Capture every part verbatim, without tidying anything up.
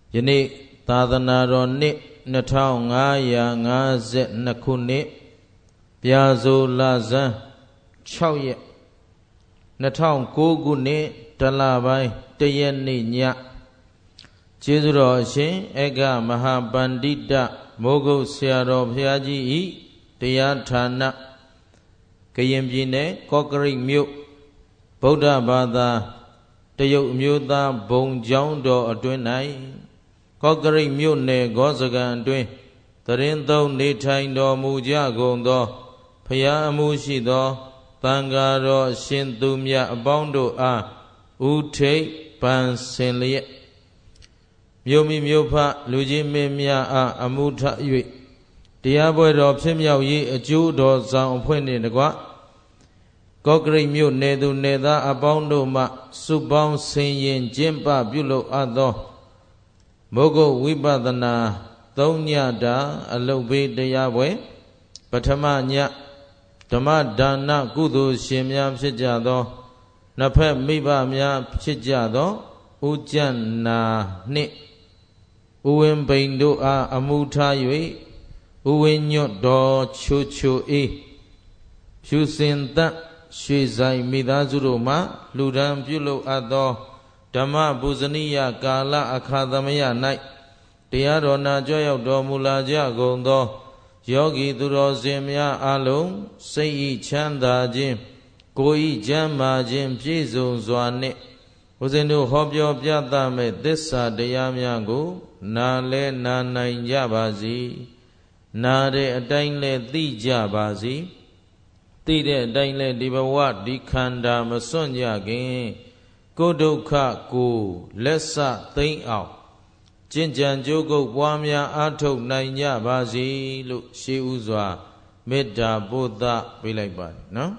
ယနေ့သာသနာတော်နှစ်နှစ်ထောင်ငါးရာငါးဆယ်နှစ်ခုနှစ်ပြာဆိုလဆန်းခြောက်ရက်နှစ်ထောင်ကိုးခုနှစ်တလပိုင်းတရက်နေ့ညကျေးဇူးတော်အရှင်ဧကမဟာပန္တိတမိုးကုတ်ဆရာတော်ဘုရားကြီးဤတရားဌာနကရင်ပြည်နယ်ကော့ကရိတ်မြို့ဗုဒ္ဓဘာသာတရုတ်အမျိုးသားဘုံကျောင်းတော်အတွင်း၌ကော့ကရိတ်မြို့နယ်ဂောစကံအတွင်းသရင်သုံးနေထိုင်တော်မူကြကုန်သောဘုရားအမှုရှိသောသံဃာတော်ရှင်သူမြတ်အပေါင်းတို့အားဥထိပ်ပန်ဆင်လျက်မြို့မိမြို့ဖလူကြီးမင်းများအားအမှုထ၍တရားပွဲတော်ဖြစ်မြောက်ရေးအကျိုးတော်ဆောင်အဖွဲ့နှင့်တကွကော့ကရိတ်မြို့နယ်သူနယ်သားအပေါင်းတို့မှစုပေါင်းဆင်ရင်ကျင့်ပပြုလုပ်အပ်သောမိုးကုတ်ဝိပဿနာသုံးညတာအလုတ်ဘေးတရားပွဲပထမညဓမ္မဒါနကုသိုလ်ရှင်များဖြစ်ကြသောနှစ်ဖက်မိဘများဖြစ်ကြသောဥကြံနာနှင့်ဥဝင်းဘိန်တို့အားအမှုထား၍ဥဝင်းညွတ်တော်ချိုချိုအေးဖြူစင်တတ်ရွှေဆိုင်မိသားစုတို့မှလူဒန်းပြုလုပ်အပ်သောဓမ္မပူဇနီယကာလအခါသမယ၌တရားတော်နာကြွရောက်တော်မူလာကြကုန်သောယောဂီသူတော်စင်များအလုံးစိတ်ဤချမ်းသာခြင်းကိုယ်ဤကျမ်းမာခြင်းပြည့်စုံစွာနှင့်ဦးဇင်းတို့ဟောပြောပြသမဲ့သစ္စာတရားများကိုနာလဲနာနိုင်ကြပါစေနာတဲ့အတိုင်းလဲသိကြပါစေသိတဲ့အတိုင်းလဲဒီဘဝဒီခန္ဓာမစွန့်ကြခင်ကိုယ်ဒုက္ခကိုလက်ဆသိမ့်အောင်ကျင့်ကြံကြိုးကုပ်ပွားများအားထုတ်နိုင်ကြပါစေလို့ရှေးဥစွာမေတ္တာပို့သပေးလိုက်ပါတယ်နော်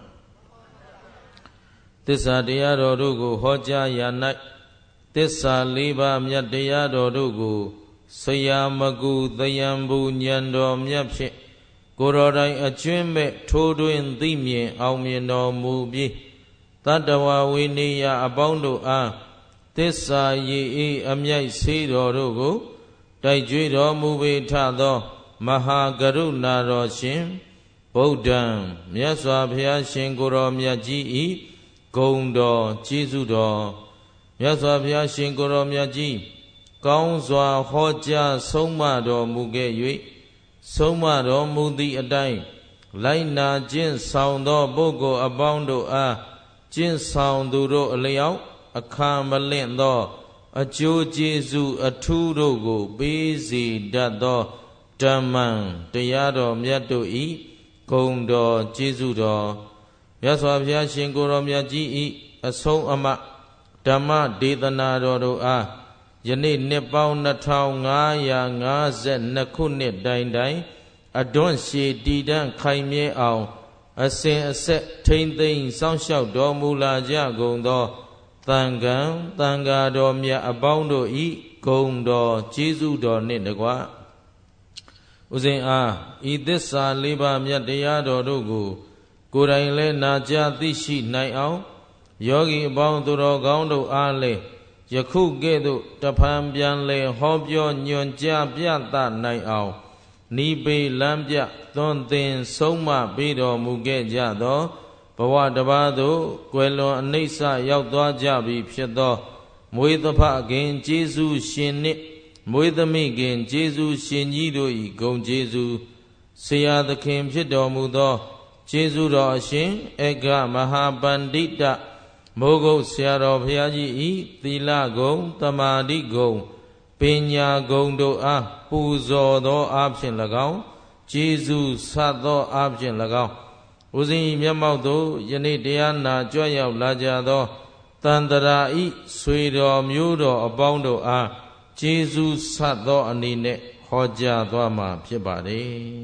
သစ္စာတရားတော်တို့ကိုဟောကြားရ၌သစ္စာလေးပါးမြတ်တရားတော်တို့ကိုဆရာမကူသယံဘူဉဏ်တော်မြတ်ဖြင့်ကိုယ်တော်တိုင်အကျွင့်မဲ့ထိုးတွင်သိမြင်အောင်မြင်တော်မူပြီးတတ္တဝဝိနည်းယအပေါင်းတို့အားသစ္စာရည်အေးအမြိုက်ဆေးတော်တို့ကိုတိုက်ကြွေးတော်မူပေထသောမဟာကရုဏာတော်ရှင်ဗုဒ္ဓံမြတ်စွာဘုရားရှင်ကိုယ်တော်မြတ်ကြီးဤဂုဏ်တော်ကျေးဇူးတော်မြတ်စွာဘုရားရှင်ကိုယ်တော်မြတ်ကြီးကောင်းစွာဟောကြားဆုံးမတော်မူခဲ့၍ဆုံးမတော်မူသည့်အတိုင်းလိုက်နာကျင့်ဆောင်သောပုဂ္ဂိုလ်အပေါင်းတို့အားကျင့်ဆောင်သူတို့အလျောက်အခါမလင့်သောအကျိုးကျေးဇူးအထူးတို့ကိုပေးစေတတ်သောဓမ္မံတရားတော်မြတ်တို့ဤဂုဏ်တော်ကျေးဇူးတော်မြတ်စွာဘုရားရှင်ကိုယ်တော်မြတ်ကြီးဤအဆုံးအမဓမ္မဒေသနာတော်တို့အားယနေ့နှစ်ပေါင်းနှစ်ထောင်ငါးရာငါးဆယ်နှစ်ခုနှစ်တိုင်တိုင်အတွန်းရှည်တည်တံ့ခိုင်မြဲအောင်အစဉ်အဆက်ထိမ့်သိမ်းစောင့်ရှောက်တော်မူလာကြကုန်သောသံဃံသံဃာတော်မြတ်အပေါင်းတို့ဤဂုဏ်တော်ကျေးဇူးတော်နှင့်တကွဥစဉ်အားဤသစ္စာလေးပါးမြတ်တရားတော်တို့ကိုကိုယ်တိုင်လည်းနာကြားသိရှိနိုင်အောင်ယောဂီအပေါင်းသူတော်ကောင်းတို့အားလည်းယခုကဲ့သို့တဖန်ပြန်လဲဟောပြောညွှန်ကြားပြသနိုင်အောင်နိပေလမ်းပြသွန်သင်ဆုံးမပေးတော်မူခဲ့ကြသောဘဝတစ်ပါးသို့ကွယ်လွန်အနိစ္စရောက်သွားကြပြီဖြစ်သောမွေးသဖခင်ကျေးဇူးရှင်နှင့်မွေးသမိခင်ကျေးဇူးရှင်ကြီးတို့၏ဂုဏ်ကျေးဇူးဆရာသခင်ဖြစ်တော်မူသောကျေးဇူးတော်အရှင်ဧကမဟာပန္တိတမိုးကုတ်ဆရာတော်ဘုရားကြီးဤသီလဂုဏ်သမာဓိဂုဏ်ပညာဂုဏ်တို့အားပူဇော်သောအားဖြင့်၎င်းကျေးဇူးဆတ်သောအားဖြင့်၎င်းဦးဇင်း၏မျက်မှောက်သို့ယနေ့တရားနာကြွရောက်လာကြသောတန်တရာဤဆွေတော်မျိုးတော်အပေါင်းတို့အားကျေးဇူးဆတ်သောအနေနဲ့ဟောကြားသွားမှာဖြစ်ပါတယ်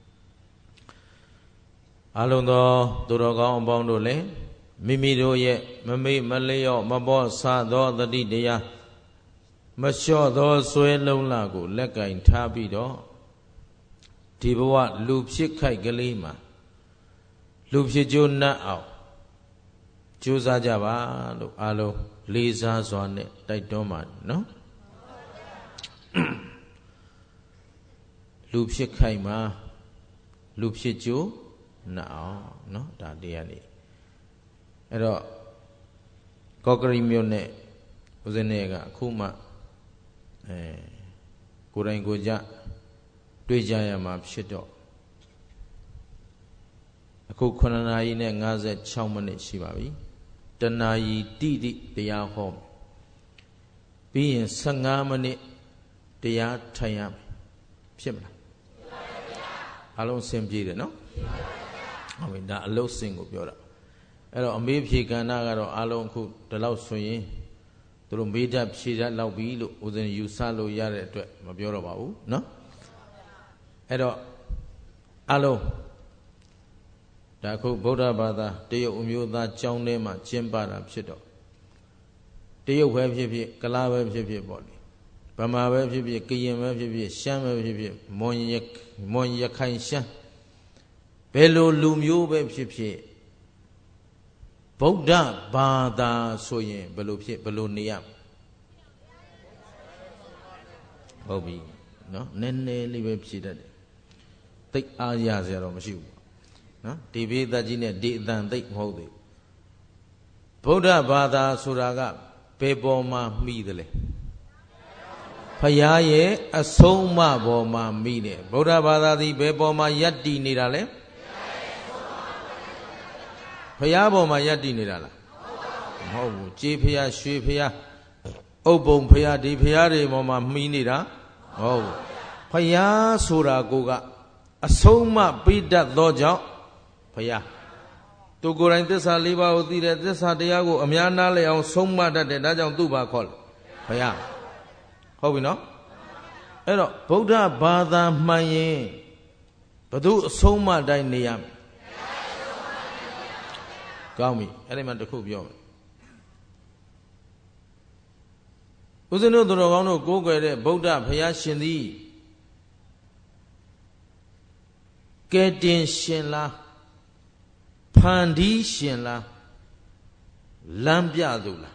အလုံးသောသူတော်ကောင်းအပေါင်းတို့လည်းမိမိတို့ရဲ့မမေ့မလျော့မပေါ့ဆသောတတိတရားမလျှော့သောဆွဲလုံးလာကိုလက်ကင်ထားပြီးတော့ဒီဘဝလူဖြစ်ခိုက်ကလေးမှာလူဖြစ်ကြိုးနတ်အောင်ကြိုးစားကြပါလို့အားလုံးလေးစားစွာနဲ့တိုက်တွန်းပါတယ်နော်လူဖြစ်ခိုက်မှာလူဖြစ်ကြိုးနာအောင်နော်ဒါတရားလေးအဲ့တော့ကောကရိမြို့နဲ့ဦးဇင်းတွေကအခုမှအဲကိုယ်တိုင်ကိုယ်ကြတွေ့ကြရမှာဖြစ်တော့အခုခုနှစ်နာရီနဲ့၅၆မိနစ်ရှိပါပြီတနာရီတိတိတရားဟောပြီးရင်၁၅မိနစ်တရားထိုင်ရမယ်ဖြစ်မလားအလုံးစင်ပြေတယ်နော်ဟုတ်ပြီဒါအလုံးစင်ကိုပြောတာအဲ့တော့အမေးဖြေကဏ္ဍကတော့အလုံးအခုဒီလောက်ဆိုရင်သူတို့မေးတတ်ဖြေတတ်လောက်ပြီလို့ဦးဇင်းယူဆလို့ရတဲ့အတွက်မပြောတော့ပါဘူးနော်အဲ့တော့အလုံးဒါခုဗုဒ္ဓဘာသာတရုတ်အမျိုးသားကျောင်းထဲမှာကျင်းပတာဖြစ်တော့တရုတ်ပဲဖြစ်ဖြစ်ကလားပဲဖြစ်ဖြစ်ပေါ့လေဗမာပဲဖြစ်ဖြစ်ကရင်ပဲဖြစ်ဖြစ်ရှမ်းပဲဖြစ်ဖြစ်မွန်ရမွန်ရခိုင်ရှမ်းဘယ်လိုလူမျိုးပဲဖြစ်ဖြစ်ဗုဒ္ဓဘာသာဆိုရင်ဘယ်လိုဖြစ်ဘယ်လိုနေရဟုတ်ပြီနော်နည်းနည်းလေးပဲဖြေတတ်တယ်သိအားရစရာတော့မရှိဘူးနော်ဒီဘေးသက်ကြီးနဲ့ဒီအတန်သိမဟုတ်သေးဘူးဗုဒ္ဓဘာသာဆိုတာကဘယ်ပေါ်မှာမိတယ်လဲဖရာရဲ့အဆုံးအမပေါ်မှာမိတယ်ဗုဒ္ဓဘာသာသည်ဘယ်ပေါ်မှာယက်တည်နေတာလဲဖရာပေါ်မှာယက်တည်နေတာလားမဟုတ်ဘူးကြေးဖရာရွှေဖရာဥပ္ပုံဖရာဒီဖရာတွေပေါ်မှာမှီနေတာဟုတ်ဘူးဖရာဆိုတာကိုကအဆုံးအမပေးတတ်သောကြောင့်ဖရာသူကိုယ်တိုင်သစ္စာလေးပါးကိုသိတဲ့သစ္စာတရားကိုအများနာလဲအောင်ဆုံးမတတ်တယ်ဒါကြောင့်သူ့ဘာခေါ်လဲဖရာဟုတ်ပြီနော်အဲ့တော့ဗုဒ္ဓဘာသာမှန်ရင်ဘသူအဆုံးအမတိုင်းနေရမယ်ကောင်းပြီအဲ့ဒီမှာတစ်ခုပြောမယ်ဦးဇင်းတို့သူတော်ကောင်းတို့ကိုးကွယ်တဲ့ဗုဒ္ဓဘုရားရှင်သည်ကဲတင်ရှင်လားဖန်တီးရှင်လားလမ်းပြသူလား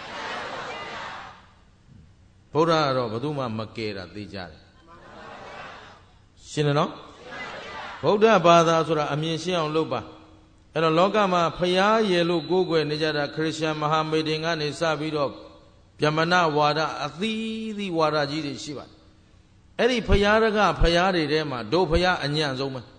ဗုဒ္ဓကတော့ဘယ်သူမှမကယ်တာသိကြတယ်ရှင်တယ်နော်ဗုဒ္ဓဘာသာဆိုတာအမြင်ရှင်းအောင်လုပ်ပါအဲ့တော့လောကမှာဖျားရည်လို့ကိုးကွယ်နေကြတာခရစ်ယာန်မဟာမေဒင်ကနေစပြီးတော့ဗျမနဝါဒအသီးသီးဝါဒကြီးတွေရှိပါတယ်အဲ့ဒီဖျားရကဖျားတွေထဲမှာဒုဖျားအညံ့ဆုံးပဲ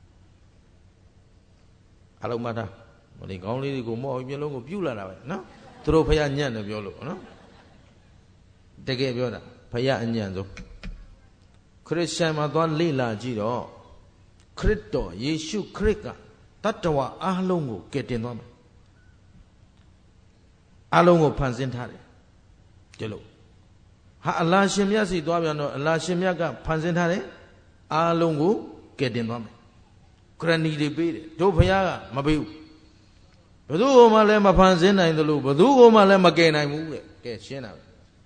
အလုံးမထားဟိုဒီခေါင်းလေးတွေကိုမော့ပြီးမျိုးလုံးကိုပြုတ်လာတာပဲနော်သူတို့ဖျားညံ့တယ်ပြောလို့နော်တကယ်ပြောတာဖျားအညံ့ဆုံးခရစ်ယာန်မှာသွားလေ့လာကြည့်တော့ခရစ်တော်ယေရှုခရစ်ကတတ္တဝါအားလုံးကိုကယ်တင်သွားမယ်အားလုံးကိုဖန်ဆင်းထားတယ်ဒီလိုဟာအလာရှင်မြတ်စီသွားပြန်တော့အလာရှင်မြတ်ကဖန်ဆင်းထားတယ်အားလုံးကိုကယ်တင်သွားမယ်ဂရဏီတွေပေးတယ်တို့ဘုရားကမပေးဘူးဘယ်သူမှလည်းမဖန်ဆင်းနိုင်သလိုဘယ်သူမှလည်းမကယ်နိုင်ဘူးတဲ့ကဲရှင်းတာပဲ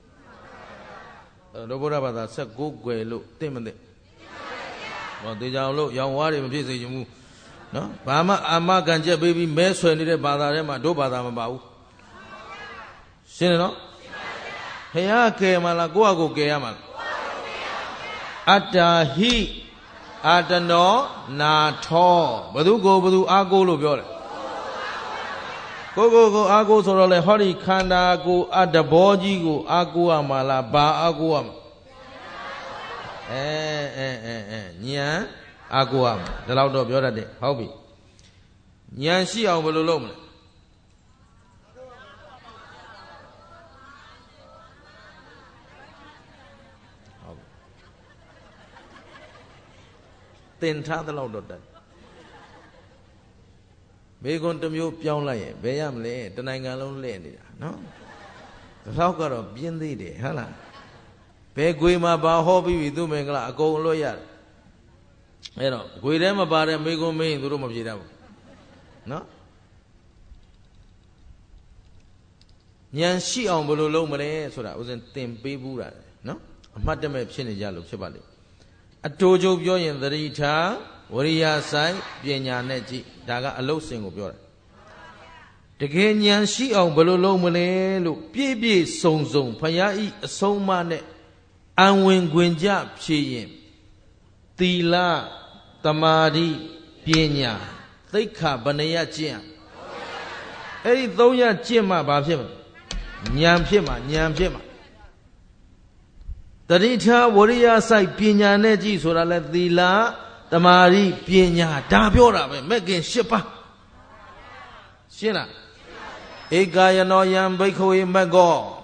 အဲ့တော့ဘုရားဘာသာဆက်ကိုးကွယ်လို့သိမသိဟောတေချာအောင်လို့ရောင်ဝါးတွေမဖြစ်စေချင်ဘူးနော်ဘာမှအာမခံချက်ပေးပြီးမဲဆွယ်နေတဲ့ဘာသာထဲမှာတို့ဘာသာမပါဘူးရှင်းတယ်နော်ဘုရားကယ်မှာလားကိုယ့်အကိုကယ်ရမှာလားအတ္တာဟိအာတနောနာထောဘသူကိုဘသူအာကိုလို့ပြောတယ်ကိုကိုကိုအာကိုဆိုတော့လေဟောဒီခန္ဓာကိုအတ္တဘောကြီးကိုအာကိုရမှာလားဘာအာကိုရမှာအဲအဲအဲအဲဉာဏ်အာကိုရမှာဒါတော့တော့ပြောတတ်တယ်ဟုတ်ပြီဉာဏ်ရှိအောင်ဘယ်လိုလုပ်မလဲတင်ထားသလောက်တော့တတ်မေကွန်တစ်မျိုးပြောင်းလိုက်ရင်ဘယ်ရမလဲတနိုင်ငံလုံးလဲ့နေတာနော်ဒီလောက်ကတော့ပြင်းသေးတယ်ဟုတ်လားဘယ်ခွေမှာဘာဟောပြီးပြီသူမင်္ဂလာအကုန်လွတ်ရတယ်အဲ့တော့ခွေထဲမှာပါတဲ့မေကွန်မင်းသူတို့မပြေတတ်ဘူးနော်ဉာဏ်ရှိအောင်ဘယ်လိုလုပ်မလဲဆိုတာဥစဉ်သင်ပေးဘူးတာနော်အမှတ်တမဲ့ဖြစ်နေကြလို့ဖြစ်ပါလိမ့်အတူတူပြောရင်သတိထားဝရိယဆိုင်ပညာနဲ့ကြည့်ဒါကအလုတ်စင်ကိုပြောတာတကယ်ဉာဏ်ရှိအောင်ဘယ်လိုလုပ်မလဲလို့ပြည့်ပြည့်စုံစုံဖယားဤအဆုံးအမနဲ့အံဝင်ခွင်ကြဖြေရင် Tila Tamari Pinya Thika Banaya Jim Eddie Thoya Jima Babim Nyam Pima Nyam Pima Tarita Warrior Sai Pinya Neji Surala Tila Tamari Pinya Dabiora making Shipa Shina Egayano Yam Bako Mago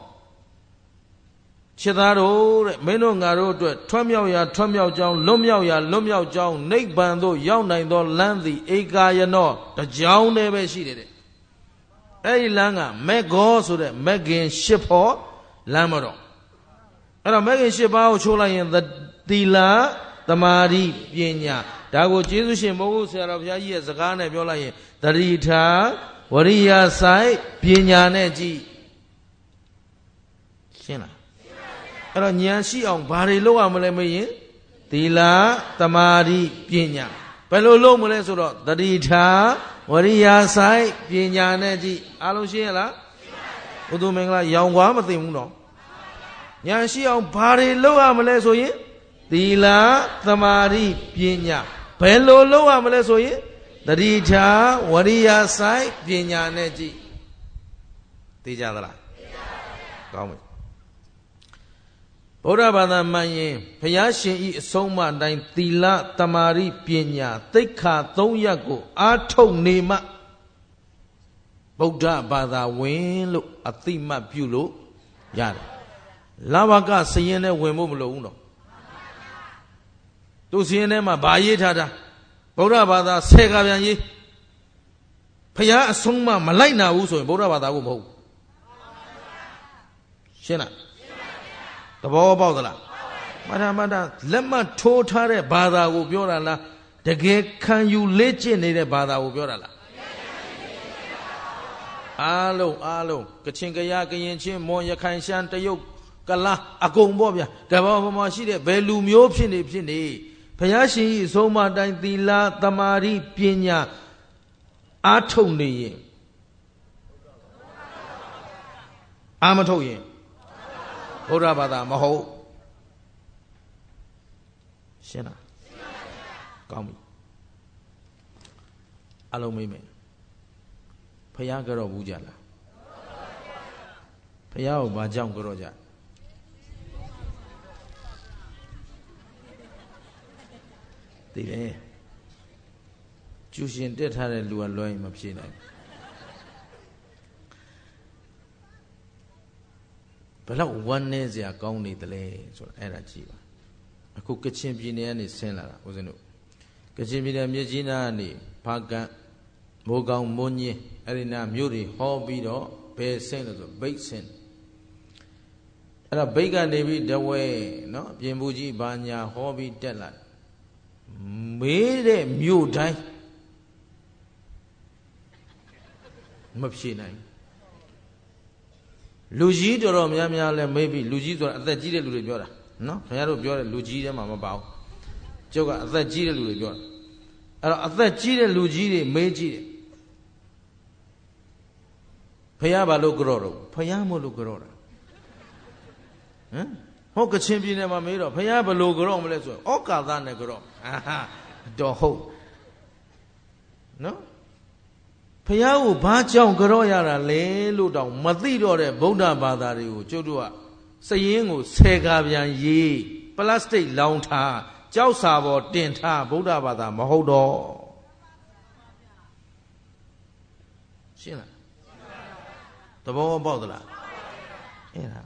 Chidaro, Menongaro, Twamya ya, Twamya Jong, Lumya ya, Lumya Jong, Nate Bando, Young Nando, Landy, Egayano, the Jong never she did it. A langa, Mago, so that Megan ship ho, Lamaro. And a Megan ship out Chola in the Dila, the Mari, Pienya. That was Jesus in Mogus, Sarabia, Zakana, Viola, the Rita, Waria Sai, Pienya Neji. Shina.အဲ့တော့ဉာဏ်ရှိအောင်ဘာတွေလုပ်ရမလဲမင်းသီလသမာဓိပညာဘယ်လိုလုပ်မလဲဆိုတော့တတိထားဝရိယဆိုင်ပညာနဲ့ကြည့်အားလုံးရှင်းရလားဘုသူမင်္ဂလာရောင်ကွာမသိဘူးနော်ဉာဏ်ရှိအောင်ဘာတွေလုပ်ရမလဲဆိုရင်သီလသမာဓိပညာဘယ်လိုလုပ်ရမလဲဆိုရင်တတိထားဝရိယဆိုင်ပညာနဲ့ကြည့်သိကြသလားကောင်းပြီဗုဒ္ဓဘာသာမှန်ရင်ဘုရားရှင်ဤအဆုံးအမအတိုင်းသီလသမာဓိပညာသိက္ခာသုံးရပ်ကိုအားထုတ်နေမှဗုဒ္ဓဘာသာဝင်လို့အသိမှတ်ပြုလို့ရတယ်။လာဘကစရင်နဲ့ဝင်ဖို့မလိုဘူးနော်။သူစရင်ထဲမှာဗာရေးထားတာဗုဒ္ဓဘာသာဆယ်ကပြန်ရေးဘုရားအဆုံးအမမလိုက်နာဘူးဆိုရင်ဗုဒ္ဓဘာသာကိုမဟုတ်ဘူး။ရှင်းလားတဘောပေါက်သလားမထာမထာလက်မှတ်ထိုးထားတဲ့ဘာသာကိုပြောတာလားတကယ်ခံယူလေ့ကျင့်နေတဲ့ဘာသာကိုပြောတာလားအားလုံးအားလုံးကချင်ကရကရင်ချင်းမွန်ရခိုင်ရှမ်းတရုတ်ကလားအကုန်ပေါ့ဗျာတဘောပေါ်မှာရှိတဲ့ဘယ်လူမျိုးဖြစ်နေဖြစ်နေဘုရားရှင်ကြီးအဆုံးအမတိုင်းသီလသမာဓိပညာအားထုတ်နေရင်အာမထုတ်ရင်ဘုရားဘာသာမဟုတ်ရှင်းလားကောင်းပြီအလုံးမိမယ်ဖယားကြော့ဘူးကြလားဖယားကိုဘာကြောင့်ကြော့ကြသိတယ်ကျူရှင်တက်ထားတဲ့လူကလွှဲရင်မဖြေနိုင်ဘယ်လောက်ဝမ်းနည်းစရာကောင်းနေသလဲဆိုတာအဲ့ဒါကြည့်ပါအခုကချင်ပြည်နယ်ကနေဆင်းလာတာဦးဇင်းတို့ကချင်ပြည်နယ်မြေကြီးနားကနေဖားကန်မိုးကောင်းမွန်းညင်းအဲ့ဒီနာမြို့တွေဟောပြီးတော့ဘယ်ဆင်းလို့ဆိုဘိတ်ဆင်းအဲ့ဒါဘိတ်ကနေပြီးတဝဲနော်အပြင်ဘူးကြီးဘာညာဟောပြီးတက်လာမေးတဲ့မြို့တိုင်းမဖြေနိုင်လူကြီးတော်တော်များများလဲမေးပြီးလူကြီးဆိုတာအသက်ကြီးတဲ့လူတွေပြောတာနော်ခင်ဗျားတို့ပြောတဲ့လူကြီးထဲမှာမပါဘူးကျုပ်ကအသက်ကြီးတဲ့လူတွေပြောတာအဲ့တော့အသက်ကြီးတဲ့လူကြီးတွေမေးကြည့်တယ်ဖယားဘာလို့ကြော့တော့ဖယားမို့လို့ကြော့တာဟမ်ဟောကချင်ပြည်နယ်မှာမေးတော့ဖယားဘလို့ကြော့မလဲဆိုတော့ဩကာသနဲ့ကြော့အာဟာတော့ဟုတ်နော်ဖယားကိုဘာကြောင့်ကြော့ရတာလဲလို့တောင်မသိတော့တဲ့ဗုဒ္ဓဘာသာတွေကိုကျုပ်တို့ကစရင်ကိုဆယ်ကားပြန်ရေးပလတ်စတစ်လောင်းထားကြောက်စာပေါ်တင်ထားဗုဒ္ဓဘာသာမဟုတ်တော့ရှင်းလားသဘောပေါက်သလားအဲ့ဒါ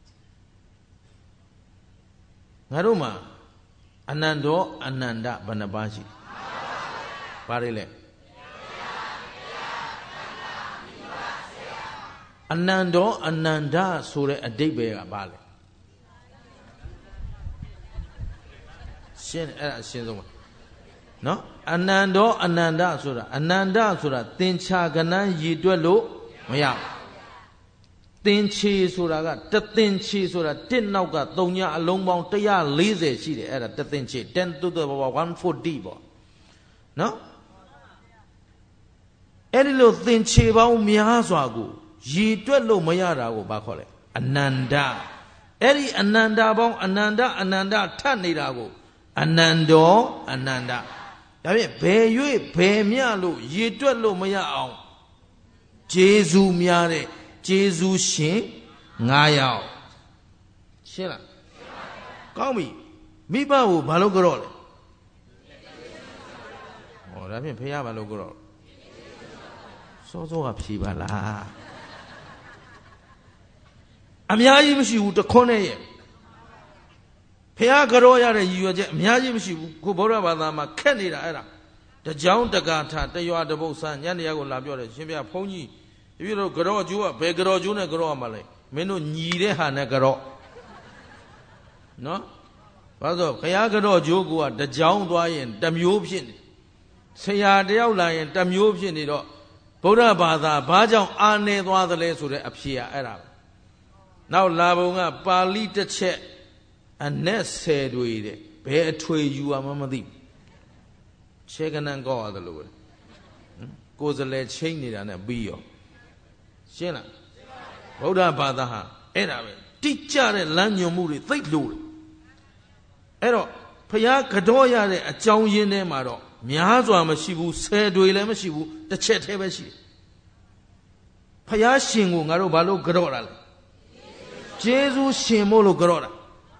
ငါတို့မှာအနန္တောအနန္တဘယ်နှပါးရှိဘာတွေလဲအနန္တောအနန္တဆိုတဲ့အဓိပ္ပာယ်ကဘာလဲရှင်းအဲ့ဒါအရှင်းဆုံးပါနော်အနန္တောအနန္တဆိုတာအနန္တဆိုတာသင်္ချာကဏ္ဍရည်တွက်လို့မရဘူးသင်္ချေဆိုတာကတသင်္ချေဆိုတာတစ်နောက်ကသုံးညအလုံးပေါင်းone hundred fortyရှိတယ်အဲ့ဒါတသင်္ချေten to the power one hundred fortyပေါ့နော်အဲ့ဒီလိုသင်္ချေပေါင်းများစွာကိုရည်တွက်လို့မရတာကိုဘာခေါ်လဲအနန္တအဲ့ဒီအနန္တပေါင်းအနန္တအနန္တထပ်နေတာကို Anando Ananda. David Bayu Bamialo, ye do Lomaya out. Jesu Miare, Jesu Shin, Ngayao. Shilla. Call me. Miba Balogorol. Oh, that means Paya Balogorol. So so a Pibala. Amiaji Mishu to Kone. Paya Garoya, you are Miaji Mishu, Kubora Badama, Canada era. The John the Gata, the you are the Bosan, Yandiago Labio, Shibia Pony. If you know Garo Jua, Begaro Juna Garo Malay, Menu Nireha Negaro. No? Father, Kayagaro Jogua, the John Dwayan, Damubshin. Say, I deal lion, Damubshin it all. Boda Bada, Bajam, Ane, the less would appear Arab. Now, Labunga, Pali the check, and Ness said with it, bear tway you a mamadi. Check and go other Lord. Goes a lead chain it and a bio. Shena Boda Badaha, Era, teacher and Lanyo Muri, think Lord. Ero, Paya Kadoya, a Chow Yene Maro, Miazo Amashibu, said Wilemashibu, the Chet Hebeshi. Paya Shingu, Narobalo Gororal. Jesus Shimolo Gorora.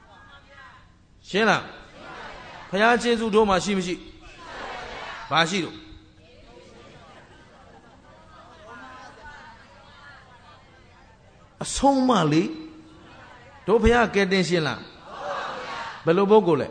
Shena Paya Jesu Doma Shimishi Bashido. A Somali Dopia getting Shila Belobogole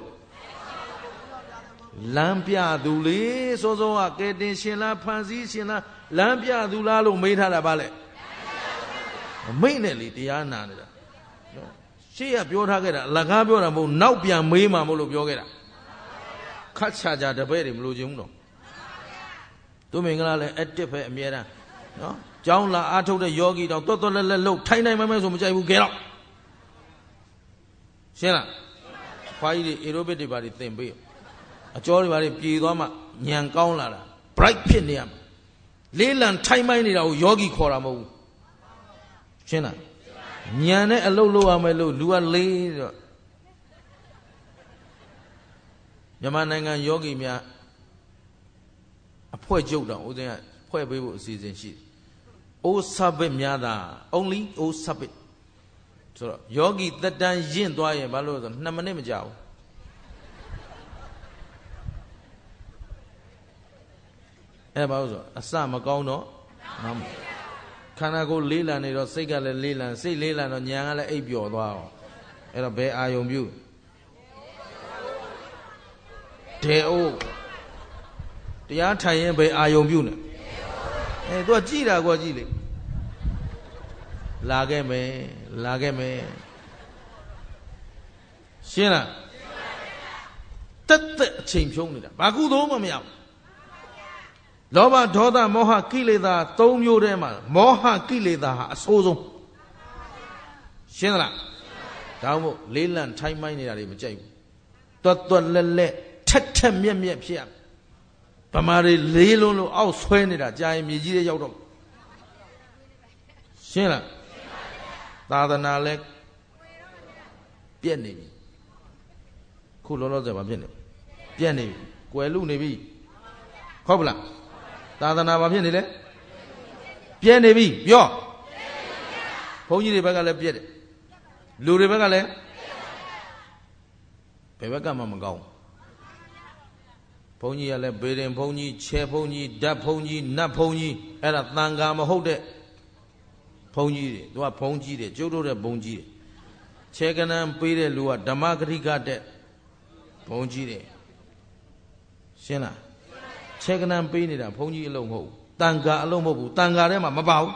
Lampia Duli, Sozo getting Shila, Panzi Shila, Lampia Dulalo made her a ballet. Mainly Diana. She a Biotagera, Lagabio, Naupia Mima Molo Biogera. Catchaja the very blue jungle. Domingala at Tipe Miera. No? John La Ato the Yogi, Doctor Low, tiny members of which I will get up. Shena, why the aerobatic body thing be? A jolly body Pidoma, Nyan Kaunala, bright pinium. Leland time minded our Yogi Koramo. Shena. Nyane a low low amelo, Lua Lay Yamananga Yogi Mia a poor joke down, or poor baby season sheet. Oh, subit miada, only oh subit. So Yogi that done Jin Dwyer Balo, Namanema Jow. Ebazo, a Sama Gono. Can I go Leland or Segala Leland, say Leland on Yangala Abio? Wow. And a bear eye on you. Deo. The anti bear eye on you. And what Gila was Gili? Lagame, Lagame. Shena. That change only. Bagudo Mamia. Loba Doda Moha Kileda, Tom Yurema, Moha Kileda, Sozo. Shenra. Tamo, Leland, time mining at him, Jay. Doctor Lele, Tetem Yem Pia. Pamari Lelo out swenny that Jai Miji Yodo. Shena. Dada Nalek Pieni. Kulolo de Babini. Pieni, Quelu Nevi. Hobla. Tadana Babini, Pienevi, yo. Pony de Bagale Pied. Luri Bagale Pebaka Mamagao. Pony ale Bedin Pony, Che Pony, Da Pony, Na Pony, and a Tangama Hode Pony, do a Pony, the Jodo de Bonji. Cheganam Pede Lua, Damagri got that Pony. Shena. Check and I'm painted up, pony alone. Tanga alone, Tanga Rema, Mabau.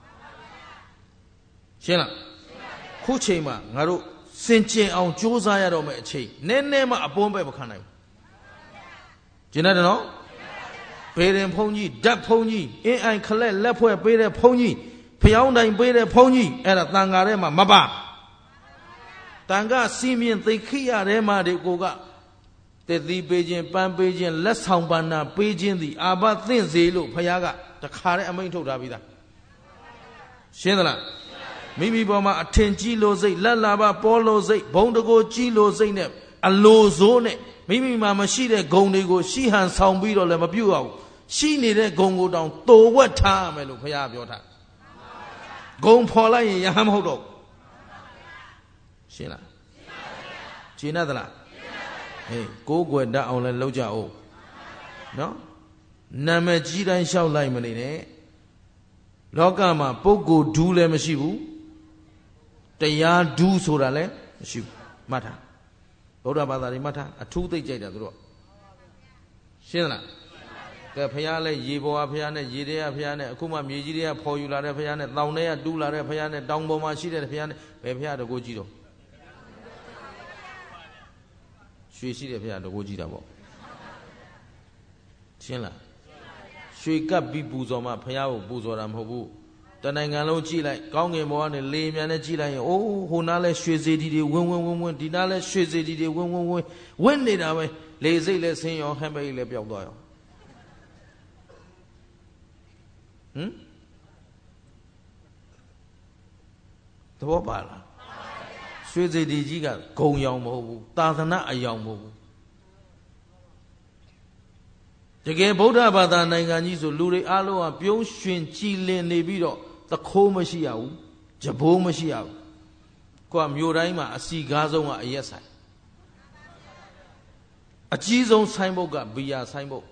Shena. Kuchema, Naru, Sinche on Josiah Romeche, Nenema a bomb of Canai. General? Payden pony, that pony, I collect lepo, pay pony, Payonda and pay pony, and a Tanga Rema, Maba. Tanga, Simeon, the Kia Rema de Goga. The Beijing, Pan Beijing, less Hambana, Beijing, the Abba Thin Zelo, Payaga, the Kare Amento Davida. Shenala. Maybe Boma attend Gilo Zay, Lalaba, Polo Zay, Bondago Gilo Zaynep, a low zone, မိမိမှာမရှိတဲ့ဂုဏ်တွေကိုရှိဟန်ဆောင်ပြီးတော့လည်းမပြုတ်အောင်ရှိနေတဲ့ဂုဏ်ကိုတောင်တိုးဝက်ထားရမယ်လို့ဘုရားပြောထားဂုဏ်ဖော်လိုက်ရင်ယဟန်မဟုတ်တော့ရှင်းလားရှင်းသလားဟေးကိုးကွယ်တတ်အောင်လည်းလုပ်ကြအောင်နော်နာမည်ကြီးတိုင်းလျှောက်လိုက်မနေနဲ့လောကမှာပုဂ္ဂိုလ်ဒူးလည်းမရှိဘူးတရားဒူးဆိုတာလည်းမရှိဘူးမှတ်ထားဗုဒ္ဓဘာသာတွေမှတ်ထားအထူးသိကြိုက်တာသူတို့ရှင်းလားကဲဖះလဲရေပေါ်ကဖះနဲ့ရေတွေကဖះနဲ့အခုမှမြေကြီးတွေကဖော်ယူလာတဲ့ဖះနဲ့တောင်တွေကတူးလာတဲ့ဖះနဲ့တောင်ပေါ်မှာရှိတဲ့ဖះနဲ့ဘယ်ဖះတကိုးကြီးတော့ရွှေရှိတဲ့ဖះတကိုးကြီးတာပေါ့ရှင်းလားရွှေကပ်ပြီးပူဇော်မှဖះကိုပူဇော်တာမဟုတ်ဘူးတနိုင်ငံလုံးကြည့်လိုက်ကောင်းကင်ဘဝနဲ့လေမြန်နဲ့ကြည့်လိုက်ရင်အိုးဟိုနားလဲရွှေစေတီတွေဝင်းဝင်းဝင်းဝင်းဒီနားလဲရွှေစေတီတွေဝင်းဝင်းဝင်းဝင်းနေတာပဲလေစိတ်လဲဆင်းရောဟမ်ပိတ်လဲပျောက်သွားရောဟမ်သဘောပါလားရွှေစေတီကြီးကဂုံရောင်မဟုတ်ဘူးသာသနာအယောင်မဟုတ်ဘူးတကယ်ဗုဒ္ဓဘာသာနိုင်ငံကြီးဆိုလူတွေအားလုံးကပြုံးရွှင်ကြည်လင်နေပြီးတော့သခိုးမရှိရဘူးကြဘိုးမရှိရဘူးကိုကမြို့တိုင်းမှာအစီကားဆုံးကအရက်ဆိုင်အကြီးဆုံးဆိုင်ဘုတ်ကဘီယာဆိုင်ဘုတ်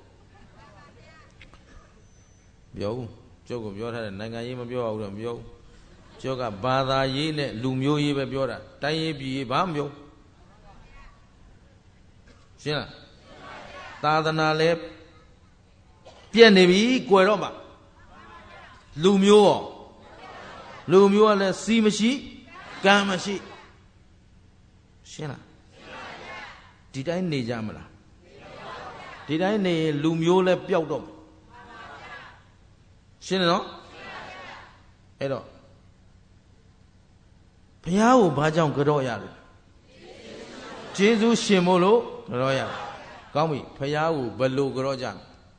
ပြောဦးကျုပ်ကပြောထားတယ်နိုင်ငံရေးမပြောအောင်တော့မပြောဘူးကျုပ်ကဘာသာရေးနဲ့လူမျိုးရေးပဲပြောတာတိုင်းရေးပြည်ရေးဘာမပြောရှင်းလားသာသနာလဲပြက်နေပြီကွယ်တော့မှလူမျိုးရောလူမျိုးကလည်းစီမရှိကံမရှိရှင်းလားဒီတိုင်းနေကြမလားဒီတိုင်းနေလူမျိုးလည်းပျောက်တော့ရှင်းတယ်နော်အဲ့တော့ဘုရားကိုဘာကြောင့်ကြော့ရလဲကျေးဇူးရှင်မို့လို့ကြော့ရကောင်းပြီဘုရားကိုဘယ်လိုကြော့ကြ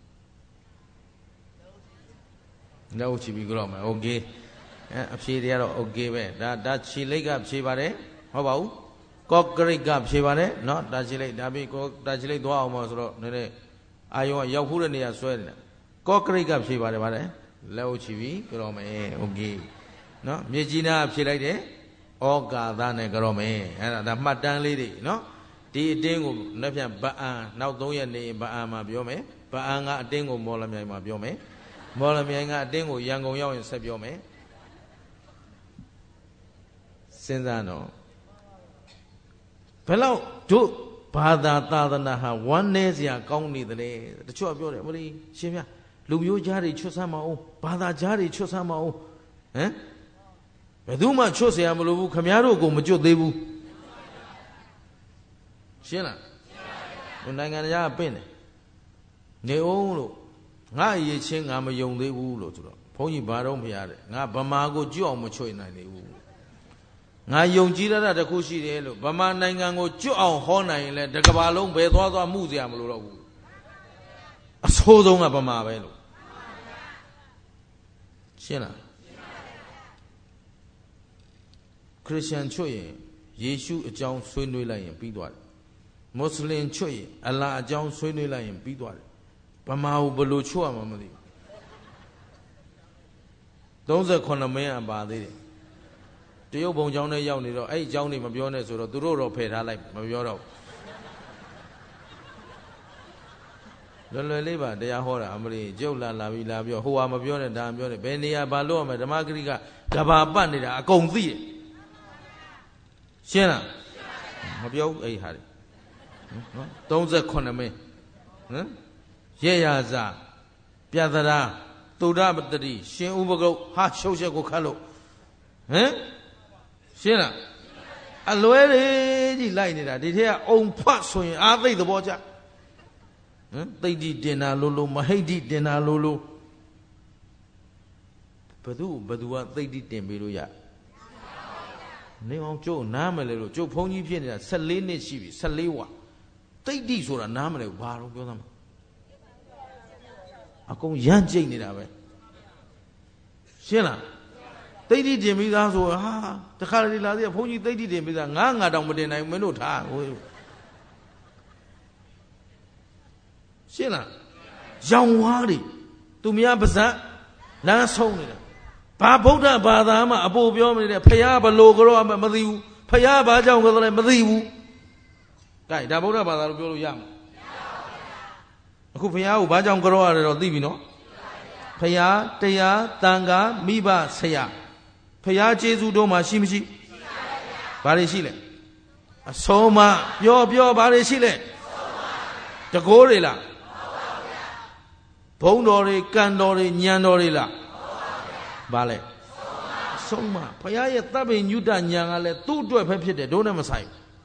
လက်ချီပြီးကြော့မယ်โอเคအဲအဖြေတွေကတော့โอเคပဲဒါဒါခြေလိတ်ကဖြေပါတယ်ဟုတ်ပါဘူးကော့ကရိတ်ကဖြေပါတယ်เนาะဒါခြေလိတ်ဒါပြီးကောဒါခြေလိတ်သွားအောင်မဆိုတော့နည်းနည်းအာယုံကရောက်ဖူးတဲ့နေရာဆွဲနေတာကော့ကရိတ်ကဖြေပါတယ်ဗါတယ်လက်ချီပြီးကြော့မယ်โอเคเนาะမြေကြီးနာဖြေလိုက်တယ်ဩကာသနဲ့ကြော့မယ်အဲ့ဒါဒါမှတ်တမ်းလေးတွေเนาะဒီအတင်းကိုနှစ်ဖြန့်ဗအံနောက်သုံးရက်နေဗအံမှာပြောမယ်ဗအံကအတင်းကိုမော်လမြိုင်မှာပြောမယ်မော်လမြိုင်ကအတင်းကိုရန်ကုန်ရောက်ရင်ဆက်ပြောမယ်စဉ်းစားတော့ဘယ်လောက်တို့ဘာသာသာသနာဟာဝမ်းနည်းစရာကောင်းနေတယ်တချို့ကပြောတယ်မလို့ရှင်ဗျာလူမျိုးကြားတွေချွတ်ဆမ်းမအောင်ဘာသာကြားတွေချွတ်ဆမ်းမအောင်ဟမ်ဘယ်သူမှချွတ်เสียမလို့ဘူးခမည်းတော်ကိုမကျွတ်သေးဘူးရှင်းလားရှင်းပါပြီနိုင်ငံသားကပင့်တယ်နေအောင်လို့ငါအရေးချင်းငါမယုံသေးဘူးလို့ဆိုတော့ဘုန်းကြီးဘာတော့မရတဲ့ငါဗမာကိုကျွတ်အောင်မချွတ်နိုင်သေးဘူးငါယုံကြည်ရတာတခုရှိတယ်လို့ဗမာနိုင်ငံကိုကျွတ်အောင်ဟောနိုင်ရင်လည်းတကဘာလုံးဘယ်သွားသွားမှုเสียမလို့တော့ဘူးအဆိုးဆုံးကဗမာပဲလို့ရှင်းလားခရစ်ယာန်ချွတ်ရင်ယေရှုအကြောင်းဆွေးနွေးလိုက်ရင်ပြီးသွားတယ်မွတ်စလင်ချွတ်ရင်အလ္လာဟ်အကြောင်းဆွေးနွေးလိုက်ရင်ပြီးသွားတယ်ဗမာကိုဘယ်လိုချွတ်ရမှာမသိဘူးသုံးခုမင်းအပါသေးတယ်တရုတ်ဘုံကျောင်းထဲရောက်နေတော့အဲ့ဒီကျောင်းနေမပြောနဲ့ဆိုတော့သူတို့တော့ဖယ်ထားလိုက်မပြောတော့လွယ်လွယ်လေးပါတရားဟောတာအမလီကျုပ်လာလာပြီးလာပြောဟိုဟာမပြောနဲ့ဒါမပြောနဲ့ဘယ်နေရာဘာလို့ရမလဲဓမ္မဂရိကကဘာပတ်နေတာအကုန်သိတယ်ရှင်းလားမပြောဘူးအဲ့ဒီဟာတွေနော်သုံးခုမင်းဟမ်ရေရစာပြသရာသုဒ္ဓပတ္တိရှင်ဥပဂုတ်ဟာရှုပ်ချက်ကိုခတ်လို့ဟမ်ရှင်းလားအလွဲတွေကြီးလိုက်နေတာဒီထက်ကအုံဖတ်ဆိုရင်အာသိသဘောကျဟမ်သိတိတင်တာလို့လို့မဟိတ်တိတင်တာလို့လို့ဘသူဘသူကသိတိတင်ပေးလို့ရနေအောင်ကျုပ်နားမလဲလို့ကျုပ်ဘုန်းကြီးဖြစ်နေတာဆယ်လေးနှစ်ရှိပြီဆယ်လေးဝါသိတိဆိုတာနားမလဲဘာလို့ပြောသမှာအကုန်ရမ်းကြိတ်နေတာပဲရှင်းလားသိတိတင်ပြီးသားဆိုဟာတခါလေလာသေးဘုန်းကြီးသိတိတင်ပြီးသားငါငါတောင်မတင်နိုင်ဘူးမင်းတို့ထားဟိုရှင်းလားရောင်ဝါးတွေသူများပါဇက်လမ်းဆုံးနေတာဘာဗုဒ္ဓဘာသာမှအပိုပြောမနေတဲ့ဖယားဘလို့ကြောမသိဘူးဖယားဘာကြောင့်ကြောလည်းမသိဘူးကဲဒါဗုဒ္ဓဘာသာလို့ပြောလို့ရမှာအခုဖယားကိုဘာကြောင့်ကြောရတယ်တော့သိပြီနော်ဖယားတရားတန်ခါမိဘဆရာဖယားကျေးဇူးတို့မှာရှိမရှိဘာတွေရှိလဲအဆုံးမပြောပြောဘာတွေရှိလဲတကိုးတွေလားဘုံတော်တွေကံတော်တွေညံတော်တွေလားဘာလဲအဆုံးမဖယားရဲ့တပ်ပင်ညုတညံကလည်းသူ့အတွက်ပဲဖြစ်တယ်တို့နဲ့မဆိုင်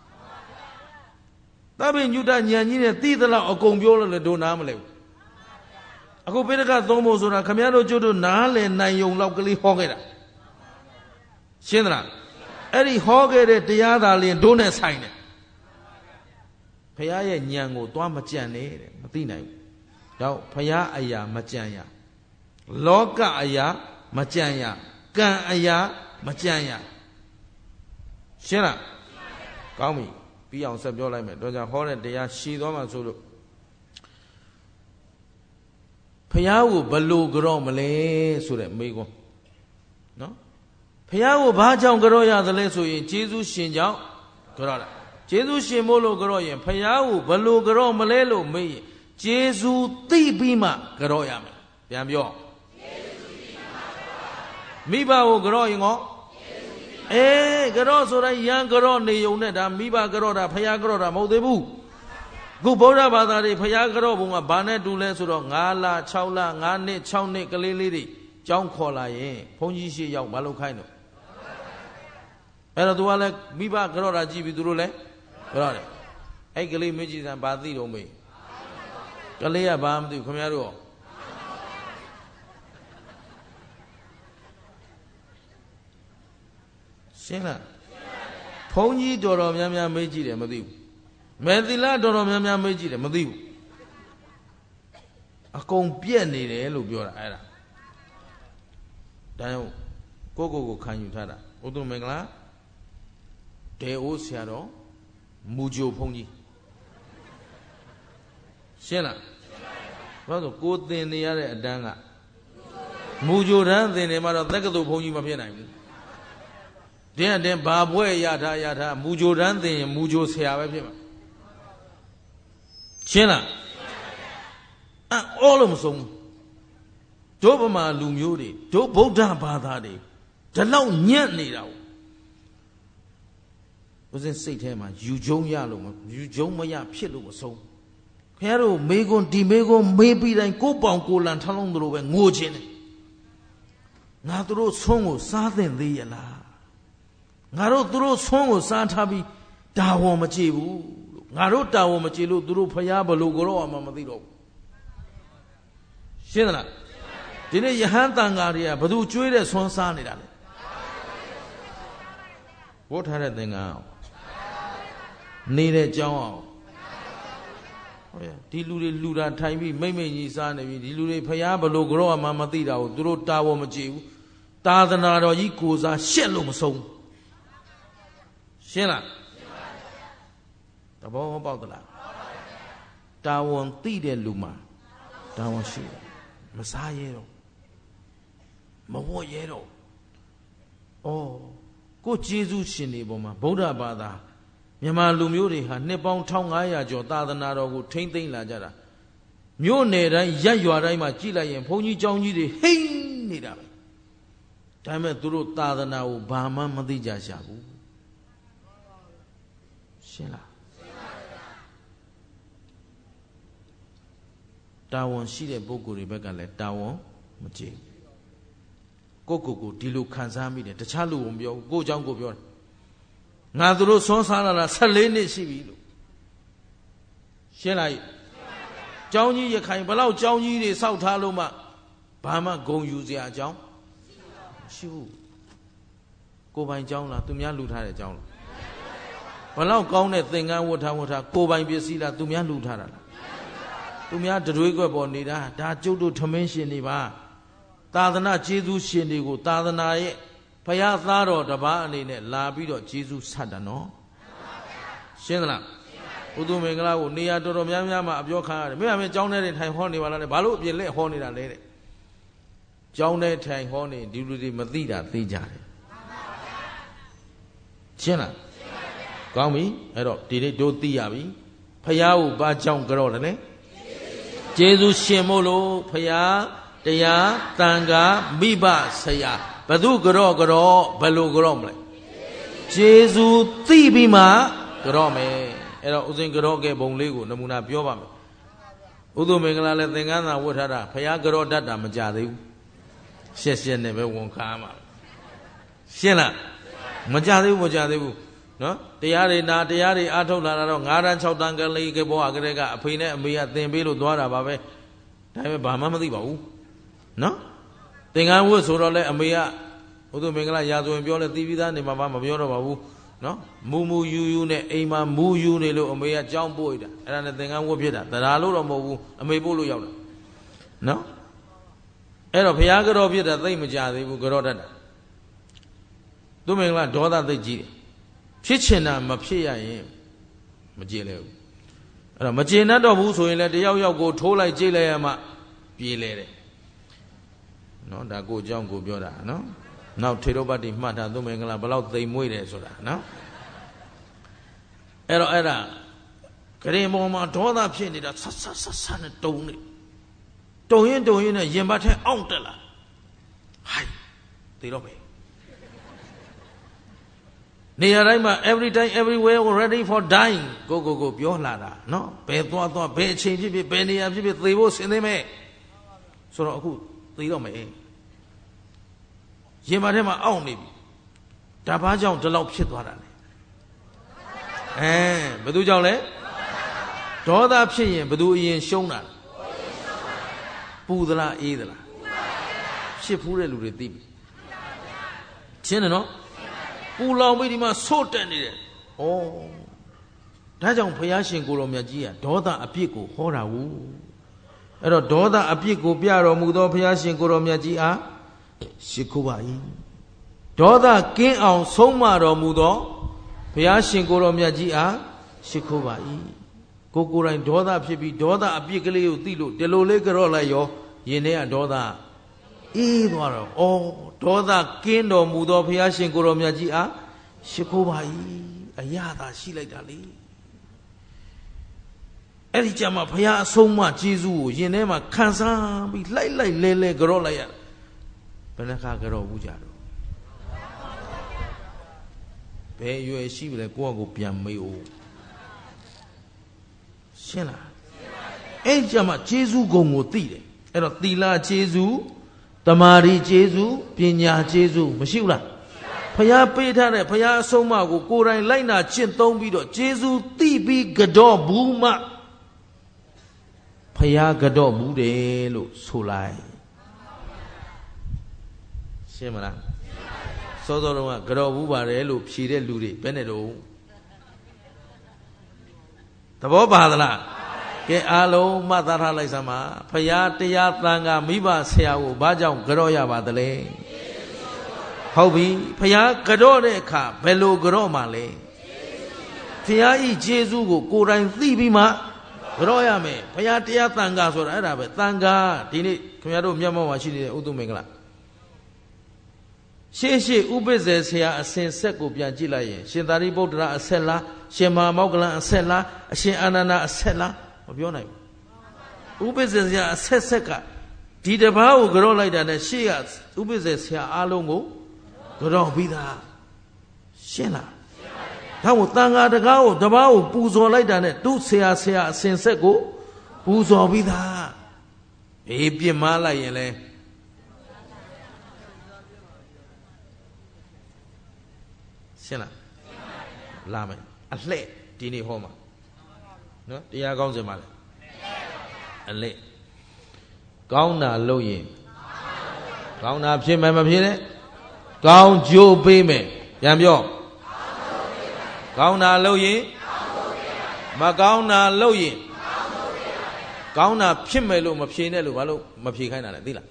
တပ်ပင်ညုတညံကြီးနဲ့တိသလောက်အကုန်ပြောလို့လည်းတို့နားမလဲဘူးအခုပိဋကသုံးဖို့ဆိုတာခမည်းတော်ကျွတ်တို့နားလည်နိုင်ုံလောက်ကလေးဟောခဲ့တာရှင်းသလားအဲ့ဒီဟောခဲ့တဲ့တရားသာလျှင်တို့နဲ့ဆိုင်တယ်ဖယားရဲ့ညံကိုသွားမကြံနဲ့တဲ့မသိနိုင်ဘူးတော့ဖယားအရာမကြံရလောကအရာမကြံရကံအရာမကြံရရှင်းလားကောင်းပြီပြီးအောင်ဆက်ပြောလိုက်မယ်တော့ကြောင့်ဟောတဲ့တရားရှည်သွားမှဆိုလို့ဖယားကိုဘလို့ကြောမလဲဆိုတဲ့မေးခွန်းနော်ဖယားကိုဘာကြောင့်ကြောရသလဲဆိုရင်ကျေးဇူးရှင်ကြောင့်ကြောတာကျေးဇူးရှင်မို့လို့ကြောရင်ဖယားကိုဘလို့ကြောမလဲလို့မေးရင်ကျေးဇူးသိပြီးမှကြောရမယ်ပြန်ပြောမိဘကိုကြောရင်ကောအေးကြောဆိုတိုင်းရန်ကြောနေုံနဲ့ဒါမိဘကြောတာဖယားကြောတာမဟုတ်သေးဘူးခုဗုဒ္ဓဘာသာတွေဖယားကြောဘုံကဘာနဲ့တူလဲဆိုတော့၅လ၆လ၅နှစ်၆နှစ်ကလေးလေးတွေကြောင်းခေါ်လာရင်ဘုန်းကြီးရှိရောက်မလုပ်ခိုင်းတော့အဲ့တော့သူကလည်းမိဘကြောတာကြည့်ပြီးသူတို့လည်းကြောတယ်အဲ့ကလေးမကြည့်စမ်းဘာသိတော့မေးကလေးကဘာမသိဘူးခင်ဗျားတို့ရှင်းလားဘုန်းကြီးတော်တော်များများမေးကြည့်တယ်မသိဘူးမေသီလတော်တော်များများမေးကြည့်တယ်မသိဘူးအကုန်ပြက်နေတယ်လို့ပြောတာအဲ့ဒါဒါကြောင့်ကိုကိုကိုခံယူထားတာဥဒ္ဓမင်္ဂလာဒေအိုးဆရာတော်မူဂျိုဘုန်းကြီးရှင်းလားဘာလို့ကိုသင်နေရတဲ့အတန်းကမူဂျိုတန်းသင်နေမှတော့တက္ကသိုလ်ဘုန်းကြီးမဖြစ်နိုင်ဘူးတင်းတင်းဘာဘွဲ့ရထားရထားမူဂျိုတန်းသင်ရင်မူဂျိုဆရာပဲဖြစ်မှာရှင်းလားအော်လို့မဆုံးတို့ဗမာလူမျိုးတွေတို့ဗုဒ္ဓဘာသာတွေဒီလောက်ညံ့နေတာကိုဦးစင်းစိတ်ထဲမှာယူကျုံရလို့မယူကျုံမရဖြစ်လို့မဆုံးခင်ဗျားတို့မေကွန်းဒီမေကွန်းမေးပြီးတိုင်းကိုပေါင်ကိုလန်ထလုံးတို့ပဲငိုခြင်းတယ်ငါတို့ဆုံးကိုစားသင့်သေးရလားငါတို့သူတို့ဆုံးကိုစားထားပြီးတာဝန်မကြည့်ဘူးငါတို့တာဝန်မကြည့်လို့သူတို့ဖျားဘလို့ကြောမှမသိတော့ဘူးရှင်းသလားဒီနေ့ယဟန်တန်ဃာတွေကဘသူကျွေးတဲ့ဆွမ်းစားနေတာလဲဝတ်ထားတဲ့သင်္ကန်းအောင်နေတဲ့ကြောင်းအောင်ဟုတ်ရဲ့ဒီလူတွေလူတာထိုင်ပြီးမိမ့်မိတ်ကြီးစားနေပြီဒီလူတွေဖျားဘလို့ကြောမှမသိတာကိုသူတို့တာဝန်မကြည့်ဘူးသာသနာတော်ကြီးကိုစားရှက်လို့မဆုံးရှင်းလားတဘောပေါက်သလားတာဝန်သိတဲ့လူမှာတာဝန်ရှိတယ်မစားရဲတော့မဝတ်ရဲတော့ဩကိုကျေးဇူးရှင်တွေပေါ်မှာဗုဒ္ဓဘာသာမြန်မာလူမျိုးတွေဟာနှစ်ပေါင်း၁၅၀၀ကျော်သာသနာတော်ကိုထိမ့်သိမ့်လာကြတာမြို့နယ်တိုင်းရက်ရွာတိုင်းမှာကြည်လိုက်ရင်ဘုန်းကြီးကျောင်းကြီးတွေဟိမ့်နေတာပဲဒါပေမဲ့သူတို့သာသနာကိုဘာမှမသိကြရှာဘူးရှင်းလားတာဝန်ရှိတဲ့ပုဂ္ဂိုလ်တွေဘက်ကလည်းတာဝန်မကြည့်ကိုကိုကိုဒီလိုခံစားမိတယ်တခြားလူကမပြောဘူးကိုเจ้าကိုပြောတယ်ငါတို့ဆွမ်းစားလာတာ၁၄နှစ်ရှိပြီလို့ရှင်းလိုက်เจ้าကြီးရခိုင်ဘလောက်เจ้าကြီးတွေစောက်ထားလို့မှဘာမှဂုံယူစရာအကြောင်းမရှိဘူးကိုပိုင်เจ้าလားသူများလူထားတဲ့เจ้าလားဘလောက်ကောင်းတဲ့သင်္ကန်းဝတ်ထားဝတ်ထားကိုပိုင်ပစ္စည်းလားသူများလူထားတာလားသူများတတွေးကွက်ပေါ်နေတာဒါကျုပ်တို့ထမင်းရှင်တွေပါသာသနာကျေးဇူးရှင်တွေကိုသာသနာရဲ့ဘုရားသားတော်တပါးအနေနဲ့လာပြီးတော့ကျေးဇူးဆက်တာနော်ရှင်းသလားဥဒုမင်္ဂလာကိုနေရာတော်တော်များများမှာအပြောခံရတယ်မင်းကမင်းကြောင်းထဲထိုင်ဟောနေပါလားလေဘာလို့အပြင်လက်ဟောနေတာလဲတဲ့ကြောင်းထဲထိုင်ဟောနေဒီလူတွေမသိတာသိကြတယ်ရှင်းလားကောင်းပြီအဲ့တော့ဒီနေ့တို့သိရပြီဖယားကိုဘာကြောင့်ကြော့တယ်လဲကျေးဇူးရှင်မို့လို့ဖယားတရားတန်ခါမိဘဆရာဘသူကြော့ကြော့ဘယ်လိုကြော့မလဲကျေးဇူးသိပြီးမှကြော့မယ်အဲ့တော့ဥစဉ်ကြော့ခဲ့ပုံလေးကိုနမူနာပြောပါမယ်ဥဒုမင်္ဂလာလည်းသင်္ကန်းသာဝတ်ထားတာဖယားကြော့တတ်တာမကြသေးဘူးရှက်ရှက်နဲ့ပဲဝန်ခံမှာရှင်းလားမကြသေးဘူးမကြသေးဘူးနော်တရားတွေနာတရားတွေအားထုတ်လာတော့ငါးတန်း၆တန်းကလေးကဘောကလေးကအဖေနဲ့အမေကသင်ပေးလို့သွားတာပါပဲဒါပေမဲ့ဘာမှမသိပါဘူးနော်သင်္ကန်းဝတ်ဆိုတော့လေအမေကဥဒုမင်္ဂလာရာဇဝင်ပြောလဲသိပြီးသားနေမှာမပြောတော့ပါဘူးနော်မူမူယူယူနဲ့အိမ်မှာမူယူနေလို့အမေကကြောင်းပို့ရတာအဲ့ဒါနဲ့သင်္ကန်းဝတ်ဖြစ်တာတရားလို့တော့မဟုတ်ဘူးအမေပို့လို့ရောက်တာနော်အဲ့တော့ဘုရားကြောဖြစ်တာသိမကြသေးဘူးကြောတတ်တာသူမင်္ဂလာဒေါသသိကြီးတယ်ဖြစ်ချင်တာမဖြစ်ရရင်မကျေလဲဘူးအဲ့တော့မကျေနပ်တော့ဘူးဆိုရင်လည်းတယောက်ယောက်ကိုထိုးလိုက်ကြိတ်လိုက်ရမှပြေးလဲတယ်နော်ဒါကိုအကြောင်းကိုပြောတာနော်နောက်ထေရပတ္တိမှတ်တာသူမင်္ဂလာဘယ်လောက်သိမ်မွေ့တယ်ဆိုတာနော်အဲ့တော့အဲ့ဒါဂရင်ပေါ်မှာဒေါသဖြစ်နေတာဆတ်ဆတ်ဆတ်ဆတ်နဲ့တုံနေတုံရင်တုံရင်နဲ့ရင်ဘတ်ထဲအောင့်တက်လာဟိုက်သိတော့မယ်နေရာတိုင်းမှာ every time everywhere ready for dying ကိုကိုကိုပြောလာတာနော်ဘယ်သွားသွားဘယ်အချိန်ဖြစ်ဖြစ်ဘယ်နေရာဖြစ်ဖြစ်သေဖို့ဆင်သင့်မဲ့ဆိုတော့အခုသေတော့မယ်ရင်ပါထဲမှာအောင့်နေပြီဒါဘာကြောင့်ဒီလောက်ဖြစ်သွားတာလဲအဲဘယ်သူကြောင့်လဲဒေါသဖြစ်ရင်ဘယ်သူအရင်ရှုံးတာပူသလားအေးသလားဖြစ်ဖူးတဲ့လူတွေသိပြီရှင်းတယ်နော်ပူလောင်ပြီးဒီမှာဆို့တက်နေတယ်ဩဒါကြောင့်ဘုရားရှင်ကိုယ်တော်မြတ်ကြီးကဒေါသအပြစ်ကိုဟောတာကိုအဲ့တော့ဒေါသအပြစ်ကိုပြတော်မူသောဘုရားရှင်ကိုယ်တော်မြတ်ကြီးအားရှိခိုးပါ၏ဒေါသကင်းအောင်ဆုံးမတော်မူသောဘုရားရှင်ကိုယ်တော်မြတ်ကြီးအားရှိခိုးပါ၏ကိုကိုယ်တိုင်ဒေါသဖြစ်ပြီးဒေါသအပြစ်ကလေးကိုသိလို့ဒီလိုလေးကြော့လိုက်ရောရင်ထဲကဒေါသအေးသွားတော့ဩဒေါသကင်းတော်မူသောဘုရားရှင်ကိုယ်တော်မြတ်ကြီးအားရှိခိုးပါ၏အရသာရှိလိုက်တာလေအဲ့ဒီကြမှာဘုရားအဆုံးအမကျေးဇူးကိုရင်ထဲမှာခံစားပြီးလိုက်လိုက်လဲလဲကြော့လိုက်ရဘယ်နှခါကြော့ဘူးကြတော့ဘယ်ရွယ်ရှိပြီလဲကိုယ့်အကိုပြန်မေးဦးရှင်းလားအဲ့ကြမှာကျေးဇူးကုံကိုသိတယ်အဲ့တော့သီလကျေးဇူးတမာရီကျေးဇူးပညာကျေးဇူးမရှိဘူးလားဖျားပေးထားတဲ့ဖျားအဆုံးအမကိုကိုယ်တိုင်လိုက်နာကျင့်သုံးပြီးတော့ကျေးဇူးသိပြီးကြော့ဘူးမှဖျားကြော့ဘူးတယ်လို့ဆိုလိုက်ရှင်းမလားစောစောတုန်းကကြော့ဘူးပါတယ်လို့ဖြေတဲ့လူတွေဘယ်နဲ့တော့သဘောပါသလားကဲအားလုံးမှတ်သားထားလိုက်စမ်းပါဖရာတရားသံဃာမိဘဆရာကိုဘာကြောင့်ကြော့ရပါသလဲဟုတ်ပြီဖရာကြော့တဲ့အခါဘယ်လိုကြော့မှလဲဖရာဤကျေးဇူးကိုကိုယ်တိုင်သိပြီးမှကြော့ရမယ်ဖရာတရားသံဃာဆိုတာအဲ့ဒါပဲသံဃာဒီနေ့ခင်ဗျားတို့မျက်မှောက်မှာရှိနေတဲ့ဥဒ္ဓမင်္ဂလာရှေ့ရှေ့ဥပ္ပဇ္ဇေဆရာအစဉ်ဆက်ကိုပြန်ကြည့်လိုက်ရင်ရှင်သာရိပုတ္တရာအဆက်လားရှင်မဟာမောက္ကလံအဆက်လားအရှင်အာနန္ဒာအဆက်လားမပြောနိုင်ဘူးဥပ္ပဇ္ဇေဆရာအဆက်ဆက်ကဒီတပားကိုကြော့လိုက်တာနဲ့ရှေ့ကဥပ္ပဇ္ဇေဆရာအားလုံးကိုကြော့ပြီးသားရှင်းလားဒါမို့တန်ဃာတကားကိုတပားကိုပူဇော်လိုက်တာနဲ့သူ့ဆရာဆရာအစဉ်ဆက်ကိုပူဇော်ပြီးသားအေးပြစ်မှားလိုက်ရင်လဲရှင်းလားလာမယ်အလှဲ့ဒီနေ့ဟောမှာနော်တရားကောင်းစင်ပါလေအလှဲ့ကောင်းတာလုပ်ရင်ကောင်းတာဖြစ်မယ်မဖြစ်နဲ့ကောင်းကျိုးပေးမယ်ပြန်ပြောကောင်းတာလုပ်ရင်မကောင်းတာလုပ်ရင်ကောင်းတာဖြစ်မယ်လို့မဖြေနဲ့လို့ဘာလို့မဖြေခိုင်းတာလဲသိလား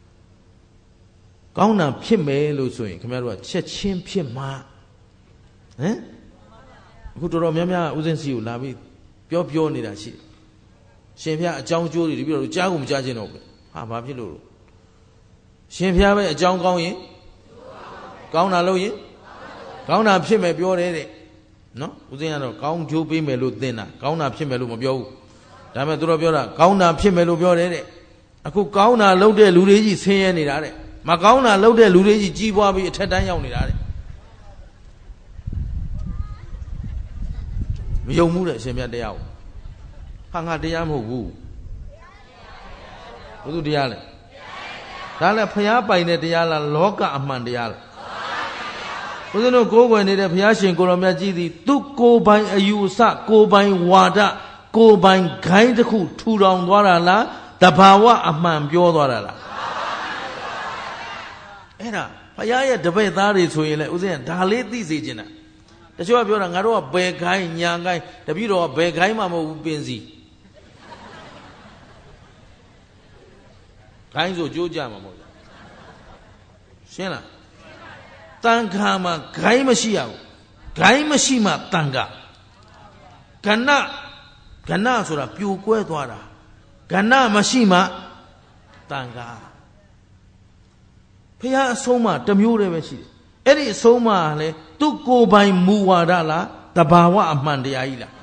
ကောင်းတာဖြစ်မယ်လို့ဆိုရင်ခင်ဗျားတို့ကချက်ချင်းဖြစ်မှာဟမ်အခုတော်တော်များများဦးစင်းစီကိုလာပြီးပြောပြောနေတာရှိတယ်ရှင်ဖျားအကြောင်းကျိုးတွေတပည့်တော်ကြားကိုမကြားချင်တော့ဘူးဟာဘာဖြစ်လို့ရှင်ဖျားပဲအကြောင်းကောင်းရင်ကောင်းတာလို့ရင်ကောင်းတာဖြစ်မယ်ပြောတယ်တဲ့နော်ဦးစင်းကတော့ကောင်းကျိုးပေးမယ်လို့သင်တာကောင်းတာဖြစ်မယ်လို့မပြောဘူးဒါပေမဲ့သူတို့ပြောတာကောင်းတာဖြစ်မယ်လို့ပြောတယ်တဲ့အခုကောင်းတာလုပ်တဲ့လူတွေကြီးဆင်းရဲနေတာတဲ့မကောင်းတာလုပ်တဲ့လူတွေကြီးကြီးပွားပြီးအထက်တန်းရောက်နေတာတဲ့မယုံမှုတဲ့အရှင်မြတ်တရားကိုဟာငါတရားမဟုတ်ဘူးဘုသူတရားလဲဒါလည်းဖျားပိုင်တဲ့တရားလားလောကအမှန်တရားလားဘုရားတို့ကိုးကွယ်နေတဲ့ဘုရားရှင်ကိုရောမြတ်ကြီးသည်သူကိုယ်ပိုင်အယူအဆကိုယ်ပိုင်ဝါဒကိုယ်ပိုင်ဂိုင်းတစ်ခုထူထောင်သွားတာလားတဘာဝအမှန်ပြောသွားတာလားအဲ့ဒါဘုရားရဲ့တပည့်သားတွေဆိုရင်လည်းဦးဇင်းဒါလေးသိစေချင်တာတချို့ကပြောတာငါတို့ကဘယ်ဂိုင်းညာဂိုင်းတပည့်တော်ကဘယ်ဂိုင်းမှမဟုတ်ဘူးပင်စီဂိုင်းဆိုကြိုးကြမှာမဟုတ်ဘူးရှင်းလားတန်ခါမှာဂိုင်းမရှိရဘူးဂိုင်းမရှိမှတန်ခါကဏကဏဆိုတာပြိုကွဲသွားတာကဏမရှိမှတန်ခါဖះအဆုံးမတစ်မျိုးတည်းပဲရှိတယ်အဲ့ဒီအဆုံးမလည်းသူ့ကိုယ်ပိုင်မူဝါဒလားတဘာဝအမှန်တရားကြီးလား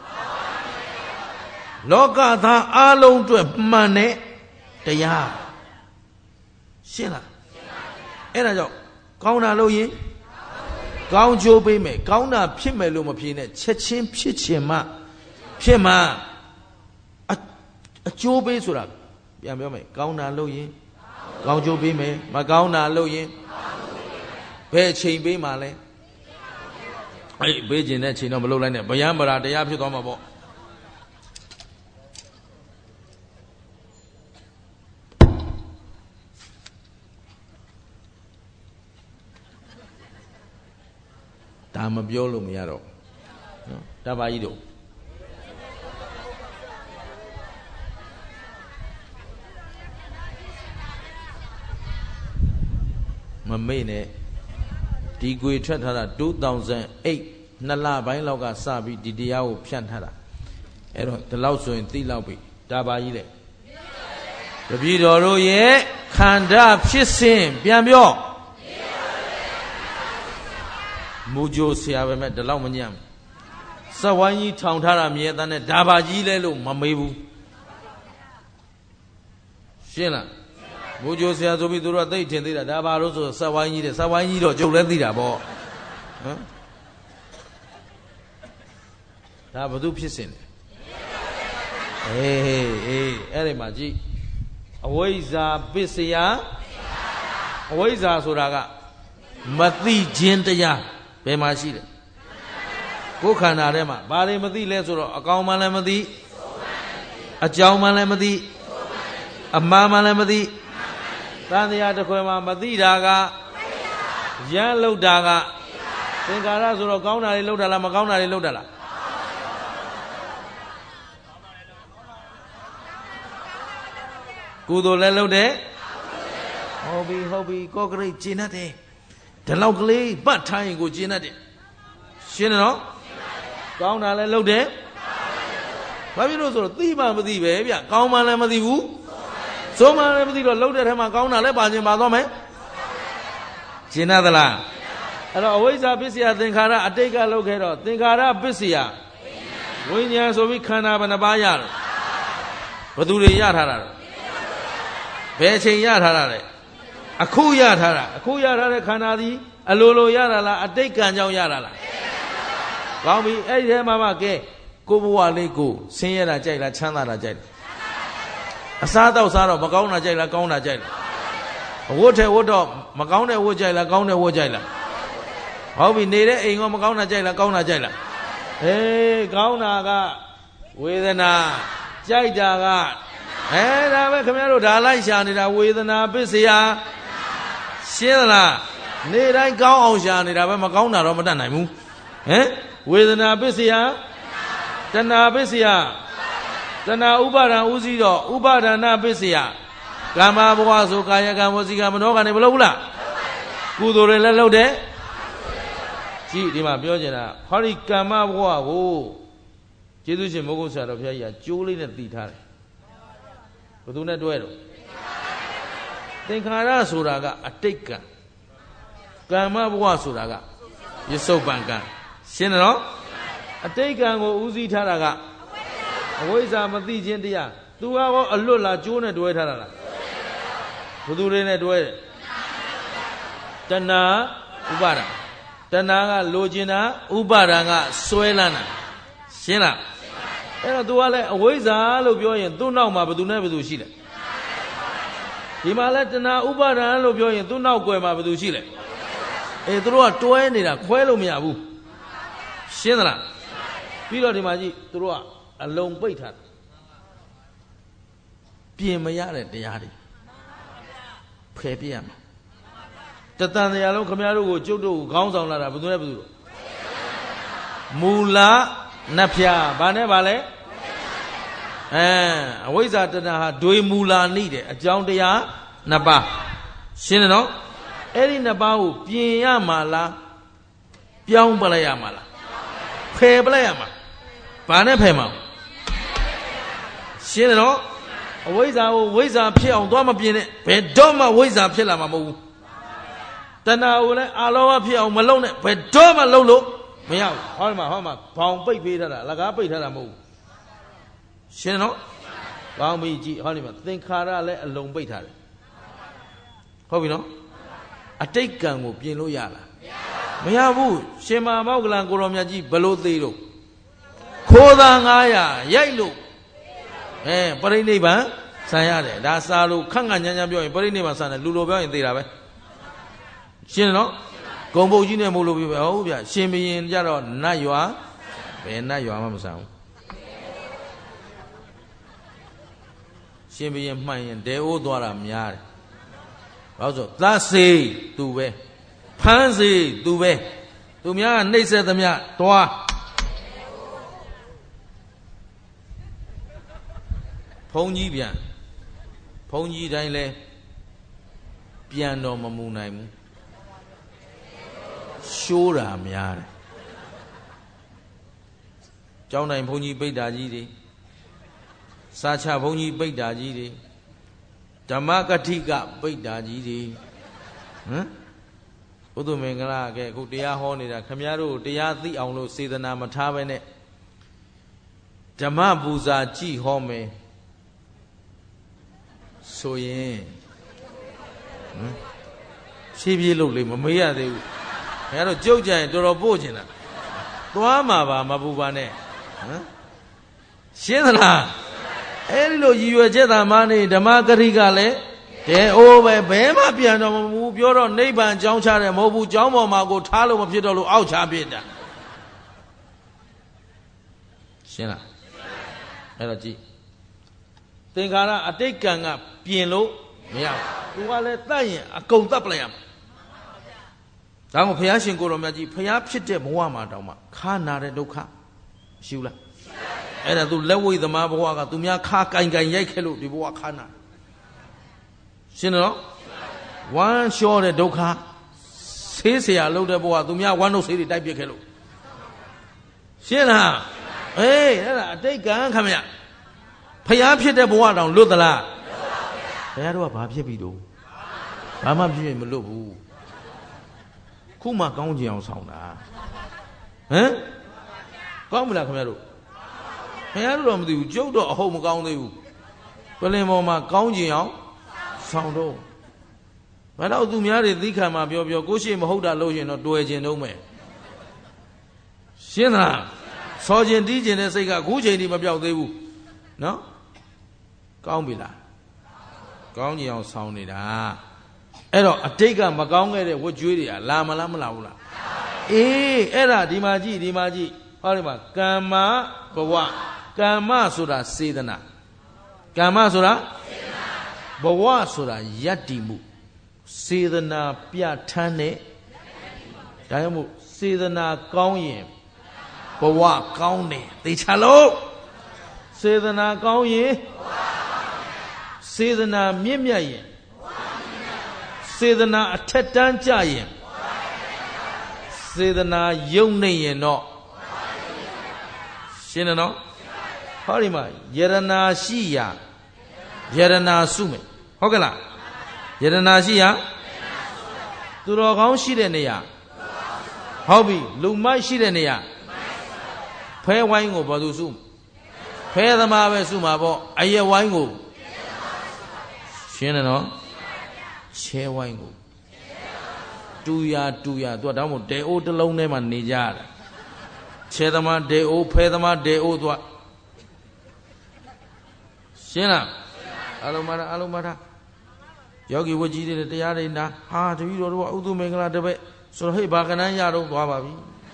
လောကသားအလုံးအတွက်မှန်တဲ့တရားရှင်းလားအဲ့ဒါကြောင့်ကောင်းတာလို့ရင်ကောင်းကျိုးပေးမယ်ကောင်းတာဖြစ်မယ်လို့မဖြစ်နဲ့ချက်ချင်းဖြစ်ချင်မှဖြစ်မှအကျိုးပေးဆိုတာပြန်ပြောမယ်ကောင်းတာလို့ရင်ကောင်းကျိုးပေးမယ်မကောင်းတာလို့ရင်ဘယ်ချိန်ပေးမှလဲအဲ့ပေးခြင်းတဲ့ချိန်တော့မလုပ်လိုက်နဲ့ဗျံပရာတရားဖြစ်သွားမှာပေါ့ဒါမပြောလို့မရတော့နော်တပါကြီးတို့မမေ့နဲ့ဒီကွေထွက်ထားတာtwo thousand eightနှစ်လပိုင်းလောက်ကစပြီးဒီတရားကိုဖြန့်ထားတာအဲ့တော့ဒီလောက်ဆိုရင်သိလောက်ပြီဒါပါကြီးလေတပည့်တော်တို့ရဲ့ခန္ဓာဖြစ်စဉ်ပြန်ပြောမူကြိုဆရာပဲမဲ့ဒီလောက်မညံ့စက်ဝိုင်းကြီးထောင်ထားတာမြဲတဲ့ဒါပါကြီးလဲလို့မမေးဘူးရှင်းလားမူကြိုဆရာဆိုပြီးသူတို့ကသိထင်သေးတာဒါပါလို့ဆိုစက်ဝိုင်းကြီးတဲ့စက်ဝိုင်းကြီးတော့ကျုပ်လည်းသိတာပေါ့ဟမ်ဒါဘသူဖြစ်စဉ်လဲအေးအေးအဲ့ဒီမှာကြည့်အဝိဇ္ဇာပစ္စယအဝိဇ္ဇာဆိုတာကမသိခြင်းတရားဘယ်မှာရှိတယ်ကိုယ်ခန္ဓာထဲမှာဘာတွေမသိလဲဆိုတော့အကောင်မှလည်းမသိအကြောင်းမှလည်းမသိအမှားမှလည်းမသိသံတရားတစ်ခွဲမှာမသိတာကရမ်းလောက်တာကသင်္ခါရဆိုတော့ကောင်းတာတွေလောက်တာလားမကောင်းတာတွေလောက်တာလားကုသိုလ်လည်းလောက်တယ်ဟုတ်ပြီဟုတ်ပြီကောကရိတ်ကျင့်တတ်တယ်ဒီလောက်ကလေးပတ်ထားရင်ကိုကျင့်တတ်တယ်ရှင်းတယ်နော်ကောင်းတာလည်းလုပ်တယ်ဘာဖြစ်လို့ဆိုတော့သိမှမသိပဲဗျကောင်းမှလည်းမသိဘူးစိုးမှလည်းမသိတော့လုပ်တဲ့ထဲမှာကောင်းတာလည်းပါခြင်းပါသွားမယ်ကျင့်တတ်သလားအဲ့တော့အဝိဇ္ဇာပစ္စယသင်္ခါရအတိတ်ကလုပ်ခဲ့တော့သင်္ခါရပစ္စယဝိညာဉ်ဆိုပြီးခန္ဓာဘယ်နှပါးရတယ်ဘယ်သူတွေရထားတာလဲဘယ်အချိန်ရထားတာလဲအခုရထားတာအခုရထားတဲ့ခန္ဓာသည်အလိုလိုရတာလားအတိတ်ကံကြောင့်ရတာလားကောင်းပြီအဲ့ဒီထဲမှာမှကဲကိုဘဝလေးကိုဆင်းရဲတာကြိုက်လားချမ်းသာတာကြိုက်လားအစားတော့စားတော့မကောင်းတာကြိုက်လားကောင်းတာကြိုက်လားအဝတ်ထဲဝတ်တော့မကောင်းတဲ့ဝတ်ကြိုက်လားကောင်းတဲ့ဝတ်ကြိုက်လားဟုတ်ပြီနေတဲ့အိမ်ကမကောင်းတာကြိုက်လားကောင်းတာကြိုက်လားအေးကောင်းတာကဝေဒနာကြိုက်တာကအဲဒါပဲခင်ဗျားတို့ဒါလိုက်ရှာနေတာဝေဒနာပစ္စယရှင်းသလားနေတိုင်းကောင်းအောင်ရှာနေတာပဲမကောင်းတာတော့မတတ်နိုင်ဘူးဟမ်ဝေဒနာပစ္စယတဏှာပစ္စယတဏှာဥပါဒံဥစည်းတော့ဥပါဒနာပစ္စယကာမဘဝဆိုကာယကံဝစီကံမနောကံနေမလုပ်ဘူးလားကုသိုလ်တွေလည်းလုပ်တယ်ကျကြည့်ဒီမှာပြောချင်တာဟောဒီကမ္မဘဝကိုကျေးဇူးရှင်မိုးကုတ်ဆရာတော်ဘုရားကြီးကကျိုးလေးနဲ့တည်ထားတယ်ဘယ်သူနဲ့တွဲတော့သင်္ခါရဆိုတာကအတိတ်ကံကမ္မဘဝဆိုတာကယစ္ဆုတ်ပံကံရှင်းတယ်နော်အတိတ်ကံကိုဦးစီးထားတာကအဝိဇ္ဇာမသိခြင်းတရားသူကတော့အလွတ်လားကျိုးနဲ့တွဲထားတာလားဘယ်သူတွေနဲ့တွဲတယ်တဏှာဥပါဒံတဏှာကလိုချင်တာဥပါဒံကစွဲလန်းတာရှင်းလားအဲ့တော့ तू ကလည်းအဝိဇ္ဇာလို့ပြောရင်သူ့နောက်မှာဘယ်သူနဲ့ဘယ်သူရှိလဲဒီမှာလဲတဏှာဥပါဒံလို့ပြောရင်သူ့နောက်ွယ်မှာဘယ်သူရှိလဲအေးသူတို့ကတွဲနေတာခွဲလို့မရဘူးရှင်းသလားပြီးတော့ဒီမှာကြည့်သူတို့ကအလုံးပိတ်ထားတယ်ပြင်မရတဲ့တရားတွေဖယ်ပြရမယ်တတန်တရားလုံးခမရတို့ကိုကျုပ်တို့ကိုခေါင်းဆောင်လာတာဘယ်သူနဲ့ဘယ်သူတို့မူလနတ်ဖျားဘာနဲ့ဘာလဲအဲအဝိဇ္ဇာတဏှာဟာဒွေမူလာနိတဲ့အကြောင်းတရားနှစ်ပါးရှင်းတယ်နော်အဲ့ဒီနှစ်ပါးကိုပြင်ရမှာလားပြောင်းပလိုက်ရမှာလားဖယ်ပလိုက်ရမှာဘာနဲ့ဖယ်မှာရှင်းတယ်နော်အဝိဇ္ဇာကိုဝိဇ္ဇာဖြစ်အောင်သွားမပြင်နဲ့ဘယ်တော့မှဝိဇ္ဇာဖြစ်လာမှာမဟုတ်ဘူးတဏှာကိုလည်းအာလောဘဖြစ်အောင်မလုပ်နဲ့ဘယ်တော့မှလုပ်လို့မရဘူးဟောဒီမှာဟောမှာဘောင်ပိတ်ပေးထားတာအလကားပိတ်ထားတာမဟုတ်ဘူးရှင်းနော်ဘောင်ပြီးကြည့်ဟောဒီမှာသင်္ခါရလည်းအလုံးပိတ်ထားတယ်ဟုတ်ပြီနော်အတိတ်ကံကိုပြင်လို့ရလားမရဘူးရှင်မမောကလန်ကိုရောမြတ်ကြီးဘလို့သေးတော့ခိုးသားငါးရာရိုက်လို့အဲပရိနိဗ္ဗာန်ဆံရတယ်ဒါစားလို့ခန့်ခန့်ညံ့ညံ့ပြောရင်ပရိနိဗ္ဗာန်ဆံတယ်လူလိုပြောရင်သေတာပဲရှင်းနော်ဂုံပုတ်ကြီးနဲ့မို့လို့ပြောပဲဟုတ်ဗျရှင်ဘရင်ကြတော့နတ်ရွာဘယ်နတ်ရွာမှမဆံဘူးရှင်ဘရင်မှန်ရင်ဒဲအိုးသွားတာများတယ်ဘာလို့ဆိုသတ်စေသူပဲဖမ်းစေသူပဲသူများကနှိပ်စက်သမျှသွားဘုံကြီးပြန်ဘုံကြီးတိုင်းလဲပြန်တော့မမူနိုင်ဘူးရှိုးတာများတယ်ကျောင်းတိုင်းဘုန်းကြီးပိဋ္ဌာကြီးတွေစာချဘုန်းကြီးပိဋ္ဌာကြီးတွေဓမ္မကတိကပိဋ္ဌာကြီးတွေဟမ်ဘုသူမင်္ဂလာကဲအခုတရားဟောနေတာခမည်းတော်တရားသိအောင်လို့စေတနာမထားပဲနဲ့ဓမ္မပူဇာကြည်ဟောမယ်ဆိုရင်ဟမ်ဖြည်းဖြည်းလုပ်လေမမေးရသေးဘူးခင်ဗျားတို့ကြုတ်ကြရင်တော်တော်ပို့ချင်တာသွားမှာပါမပူပါနဲ့ဟမ်ရှင်းသလားအဲ့ဒီလိုရည်ရွယ်ချက်သာမှနေဓမ္မဂရိကလည်းတဲအိုးပဲဘဲမှပြန်တော့မဘူးပြောတော့နိဗ္ဗာန်ကြောင်းချတယ်မဟုတ်ဘူးကြောင်းပေါ်မှာကိုထားလို့မဖြစ်တော့လို့အောက်ချပြစ်တာရှင်းလားအဲ့တော့ကြည့်သင်္ခါရအတိတ်ကံကပြင်လို့မရဘူးသူကလည်းတတ်ရင်အကုန်တတ်ပလိုက်ရမှာဒါမှမဟုတ်ဘုရားရှင်ကိုယ်တော်မြတ်ကြီးဘုရားဖြစ်တဲ့ဘဝမှာတောင်မှခါနာတဲ့ဒုက္ခရှိဘူးလားအဲ့ဒါသူလက်ဝိသမားဘဝကသူများခါကင်ကင်ရိုက်ခဲ့လို့ဒီဘဝခါနာရှင်းနော်ဝမ်းလျှောတဲ့ဒုက္ခဆေးเสียလုပ်တဲ့ဘဝသူများဝမ်းနှုတ်ဆေးတွေတိုက်ပြစ်ခဲ့လို့ရှင်းလားအေးအဲ့ဒါအတိတ်ကံခမရဘုရားဖြစ်တဲ့ဘဝတောင်လွတ်သလားဘုရားတို့ကဘာဖြစ်ပြီတော့ဘာမှဖြစ်မလွတ်ဘူးခုမှကောင်းကြအောင်ဆောင်တာဟမ်ကောင်းမလားခင်ဗျားတို့ခင်ဗျားတို့တော့မသိဘူးကျုပ်တော့အဟုတ်မကောင်းသေးဘူးပလင်ပေါ်မှာကောင်းကြအောင်ဆောင်တော့ဘာလို့သူများတွေသိခံမှာပြောပြောကိုရှိမဟုတ်တာလို့ရှင်တော့တွေ့ကျင်တော့မယ်ရှင်းလားစောကျင်တီးကျင်တဲ့စိတ်ကအခုချိန်ထိမပြောက်သေးဘူးနော်ကောင်းပြီလားကောင်းကြအောင်ဆောင်နေတာအဲ့တော့အတိတ်ကမကောင်းခဲ့တဲ့ဝတ်ကြွေးတွေကလာမလားမလာဘူးလားအေးအဲ့ဒါဒီမှာကြည့်ဒီမှာကြည့်ဟောဒီမှာကမ္မဘဝကမ္မဆိုတာစေတနာကမ္မဆိုတာစေတနာဘဝဆိုတာယတ္တိမှုစေတနာပြဋ္ဌာန်းတဲ့ဒါကြောင့်မို့စေတနာကောင်းရင်ဘဝကောင်းတယ်သိချလို့စေတနာကောင်းရင်စေတနာမြင့်မြတ်ရင်စေတနာအထက်တန်းကြရင်စေတနာယုံနေရင်တော့ရှင်းတယ်နော်ဟောဒီမှာယရနာရှိရာယရနာစုမယ်ဟုတ်ကဲ့လားယရနာရှိရာသူတော်ကောင်းရှိတဲ့နေရာဟုတ်ပြီလူမိုက်ရှိတဲ့နေရာဖဲဝိုင်းကိုဘာသူစုဖဲသမားပဲစုမှာပေါ့အယက်ဝိုင်းကိုရှင်းတယ်နော်ချဲဝိုင်းကိုတူရတူရသူကတောင်းမို့ဒေအိုးတစ်လုံးထဲမှာနေကြရတယ်ချဲသမားဒေအိုးဖဲသမားဒေအိုးသူကရှင်းလားအလုံးမတာအလုံးမတာယောဂီဝကြီးတွေတရားတွေနာဟာတပည့်တော်တို့ကဥဒုမင်္ဂလာတပည့်ဆိုတော့ဟေ့ဘာကနန်းရတော့သွားပါပြီ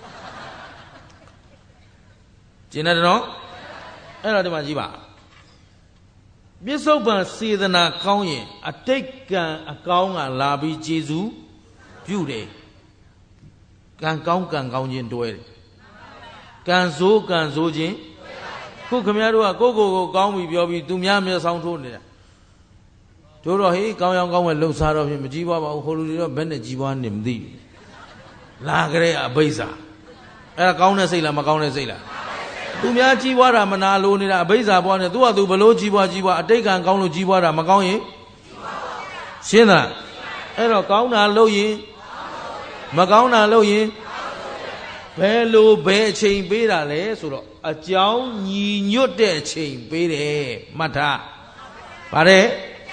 ကျင်တယ်နော်အဲ့တော့ဒီမှာကြည့်ပါပြစ္ဆုတ်ပံစေတနာကောင်းရင်အတိတ်ကံအကောင်းကလာပြီးကျေစုပြုတယ်ကံကောင်းကံကောင်းခြင်းတွဲတယ်ကံဆိုးကံဆိုးခြင်းခုခမရတို့ကကိုကိုကိုကောင်းပြီပြောပြီးသူများမျက်ဆောင်ထိုးနေတာတို့တော့ဟေးကောင်းရောင်ကောင်းမဲ့လှုပ်ရှားတော့ဖြင့်မကြည့်ပါဘူးဟိုလူတွေတော့ဘယ်နဲ့ကြည့်ပွားနေမသိဘူးလာကြတဲ့အဘိဇာအဲ့ဒါကောင်းတဲ့စိတ်လားမကောင်းတဲ့စိတ်လားသူများကြည့်ပွားတာမနာလိုနေတာအဘိဇာပွားနေသူကသူဘလို့ကြည့်ပွားကြည့်ပွားအတိတ်ကံကောင်းလို့ကြည့်ပွားတာမကောင်းရင်ရှင်းလားအဲ့တော့ကောင်းတာလုပ်ရင်မကောင်းတာလုပ်ရင်ဘယ်လိုဘယ်အချိန်ပေးတာလဲဆိုတော့အကြောင်းညီညွတ်တဲ့အချိန်ပေးတယ်မှတ်ထားပါတယ်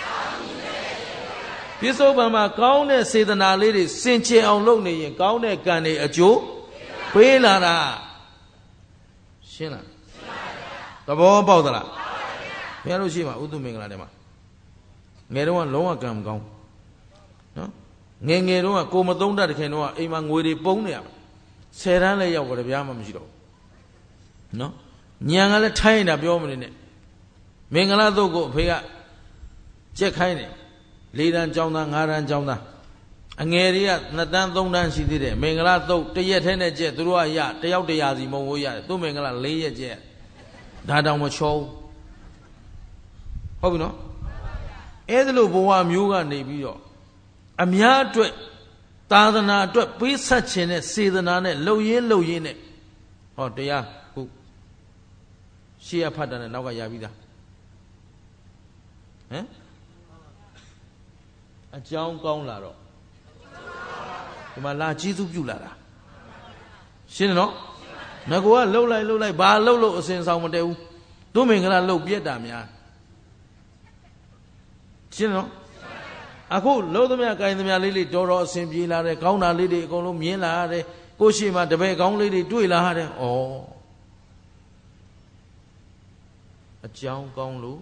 ပြစ္ဆုတ်ပံမှာကောင်းတဲ့စေတနာလေးတွေစင်ကြယ်အောင်လုပ်နေရင်ကောင်းတဲ့ကံတွေအကျိုးပေးလာတာရှင်းလားသဘောပေါက်သလားဘယ်လိုရှိမှာဥဒုမင်္ဂလာထဲမှာငယ်တော့ကလုံးဝကံမကောင်းနော်ငယ်ငယ်တော့ကကိုမသုံးတတ်တဲ့ခင်တော့အိမ်မှာငွေတွေပုံးနေရမှာဆယ်တန်းလည်းရောက်ကြတယ်ဗျာမှမရှိတော့ဘူးနော်ညံကလည်းထိုင်းနေတာပြောမနေနဲ့မင်္ဂလာသုတ်ကိုအဖေကကြက်ခိုင်းတယ်လေးတန်းကျောင်းသားငါးတန်းကျောင်းသားအငယ်တွေကနှစ်တန်းသုံးတန်းရှိသေးတယ်မင်္ဂလာသုတ်တစ်ရက်ထဲနဲ့ကြက်သူတို့ကရတယောက်တရာစီမုံလို့ရတယ်သူ့မင်္ဂလာလေးရက်ကြက်ဒါတောင်မချောဘူးဟုတ်ပြီနော်အဲ့ဒါလို့ဘဝမျိုးကနေပြီးတော့အများအတွက်သာသနာအတွက်ပေးဆက်ခြင်းနဲ့စေတနာနဲ့လှုပ်ရင်းလှုပ်ရင်းနဲ့ဟောတရားခုရှေ့ရဖတ်တာနဲ့နောက်ကရပြီးသားဟမ်အကြောင်းကောင်းလာတော့ဒီမှာလာကျေးဇူးပြုလာတာရှင်းတယ်နော်ငါကလှုပ်လိုက်လှုပ်လိုက်ဘာလှုပ်လို့အစင်ဆောင်မတည့်ဘူးသူ့မင်္ဂလာလှုပ်ပြက်တာများရှင်းတယ်နော်အခုလှုပ်သမျှကိုင်သမျှလေးလေးတော်တော်အစင်ပြေလာတယ်ကောင်းတာလေးတွေအကုန်လုံးမြင်လာရတယ်ကိုရှိမှတပည့်ကောင်းလေးတွေတွေ့လာရတယ်ဩအကြောင်းကောင်းလို့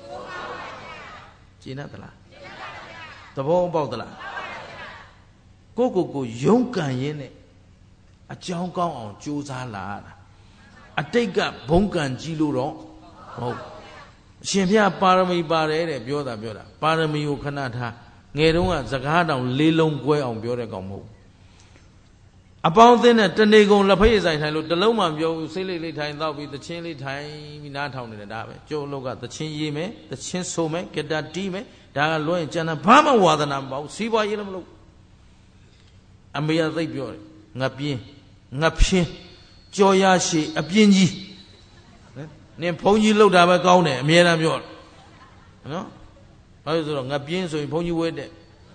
ကျင့်တတ်သလားသဘောပေါက်သလားကိုကိုကိုယုံကံရင်းနဲ့အကြောင်းကောင်းအောင်ကြိုးစားလာတာအတိတ်ကဘုံကံကြီးလို့တော့ဟုတ်အရှင်ဘုရားပါရမီပါတယ်တဲ့ပြောတာပြောတာပါရမီကိုခဏထားငယ်တုန်းကစကားတောင်လေးလုံးကွဲအောင်ပြောတဲ့ကောင်မဟုတ်အပေါင်းအသင်းနဲ့တဏီကုံလက်ဖက်ဆိုင်ထိုင်လို့တလုံးမှပြောဘူးစိတ်လေးလေးထိုင်တော့ပြီးသချင်းလေးထိုင်ပြီးနားထောင်နေတာဒါပဲကျိုးအလုပ်ကသချင်းရေးမယ်သချင်းဆိုမယ်ဂီတာတီးမယ်ဒါကလွှဲရင်ကျန်တာဘာမှဝါသနာမပေါ့စီးပွားရေးလည်းမလုပ်အမေကသိပ်ပြောတယ်ငါပြင်းငါဖြင်းကြော်ရရှိအပြင်းကြီးနင်ဘုန်းကြီးလှုပ်တာပဲကောင်းတယ်အမြဲတမ်းပြောနော်ဘာလို့ဆိုတော့ငါပြင်းဆိုရင်ဘုန်းကြီးဝဲတဲ့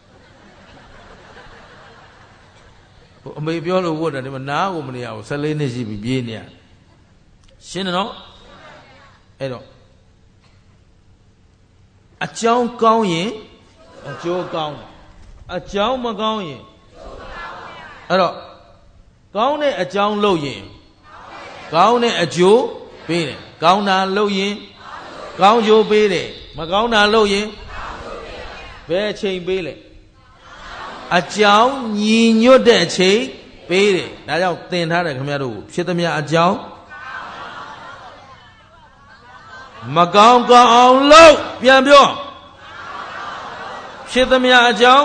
အမေပြောလို့ဝတ်တယ်ဒီမှာနားကိုမနေရဘူးဆယ်လေးနှစ်ရှိပြီပြေးနေရရှင်းတယ်နော်အဲ့တော့အကြောင်းကောင်းရင်အကျိုးကောင်းတယ်အကြောင်းမကောင်းရင်အဲ့တော့ကောင်းတဲ့အကြောင်းလုပ်ရင်ကောင်းတဲ့အကျိုးပေးတယ်ကောင်းတာလုပ်ရင်ကောင်းကျိုးပေးတယ်မကောင်းတာလုပ်ရင်ဘယ်အချိန်ပေးလဲအကြောင်းညီညွတ်တဲ့အချိန်ပေးတယ်ဒါကြောင့်သင်ထားတယ်ခင်ဗျားတို့ဖြစ်သမျှအကြောင်းမကောင်းကောင်းအောင်လုပ်ပြန်ပြောဖြစ်သမျှအကြောင်း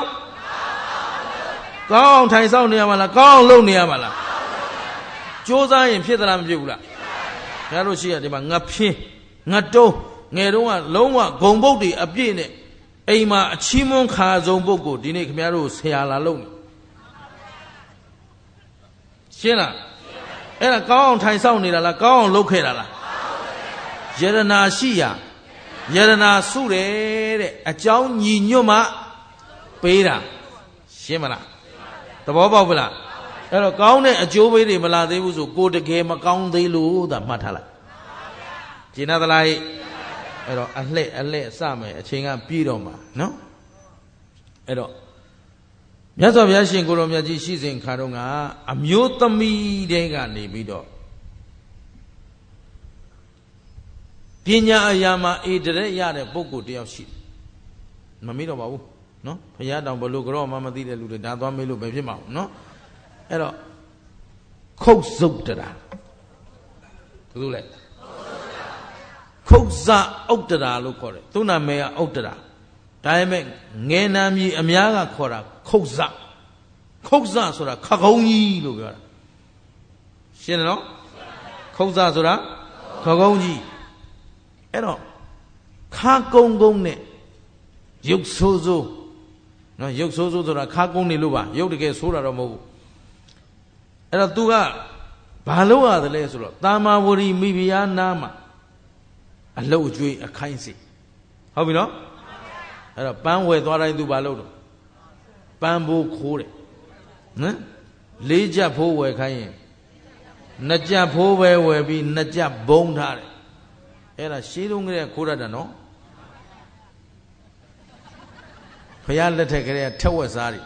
ကောင်းအောင်ထိုင်ဆောင်နေရမှာလားကောင်းအောင်လုပ်နေရမှာလားကြိုးစားရင်ဖြစ်သလားမဖြစ်ဘူးလားခင်ဗျားတို့ရှိရဒီမှာငါဖြင်းငါတုံးငယ်တုန်းကလုံးဝဂုံပုတ်တွေအပြည့်နဲ့အိမ်မှာအချီးမွမ်းခါဆုံးပုတ်ကိုဒီနေ့ခင်ဗျားတို့ဆရာလာလုပ်နေရှင်းလားအဲ့ဒါကောင်းအောင်ထိုင်ဆောင်နေတာလားကောင်းအောင်လုပ်ခဲ့တာလားယရနာရှိရာယရနာစုတယ်တဲ့အကြောင်းညီညွတ်မှပေးတာရှင်းမလားသဘောပေါက်ပြီလားအဲ့တော့ကောင်းတဲ့အကျိုးပေးတွေမလာသေးဘူးဆိုကိုတကယ်မကောင်းသေးလို့သာမှတ်ထားလိုက်ကျင်နာသလားအဲ့တော့အလှဲ့အလှဲ့စမယ်အချိန်ကပြည့်တော့မှာနော်အဲ့တော့မြတ်စွာဘုရားရှင်ကိုရောမြတ်ကြီးရှိစဉ်ခါတော့ကအမျိုးသမီးတွေကနေပြီးတော့ပညာအရာမှာအေတရက်ရတဲ့ပုဂ္ဂိုလ်တယောက်ရှိမမေ့တော့ပါဘူးနော်ဘုရားတောင်ဘလို့ကြောမှမသိတဲ့လူတွေဒါသွားမေးလို့ပဲဖြစ်မှာဘူးနော်အဲ့တော့ခုတ်စုတ်တရာသူတို့လေခုတ်စဥတ္တရာလို့ခေါ်တယ်သူ့နာမည်ကဥတ္တရာဒါပေမဲ့ငယ်နာမည်အများကခေါ်တာခုတ်စခုတ်စဆိုတာခကုံးကြီးလို့ပြောတာရှင်းတယ်နော်ခုတ်စဆိုတာခကုံးကြီးအဲ့တော့ခါကုံကုံနဲ့ရုပ်ဆိုးဆိုးနော်ရုပ်ဆိုးဆိုးဆိုတာခါကုံနေလို့ပါရုပ်တကယ်ဆိုးတာတော့မဟုတ်ဘူးအဲ့တော့ तू ကဘာလို့ရတယ်လဲဆိုတော့တာမာဝရီမိဖုရားနာမှာအလုတ်အကျွေးအခိုင်းစီဟုတ်ပြီနော်အဲ့တော့ပန်းဝယ်သွားတိုင်း तू ဘာလုပ်တော့ပန်းဘိုးခိုးတယ်နော်လေးချက်ဖိုးဝယ်ခိုင်းရင်နှစ်ချက်ဖိုးပဲဝယ်ပြီးနှစ်ချက်ဘုံထားတယ်အဲ့ဒါရှင်းလုံးကလေးခိုးရတာနော်ဘုရားလက်ထက်ကလေးထက်ဝက်စားတယ်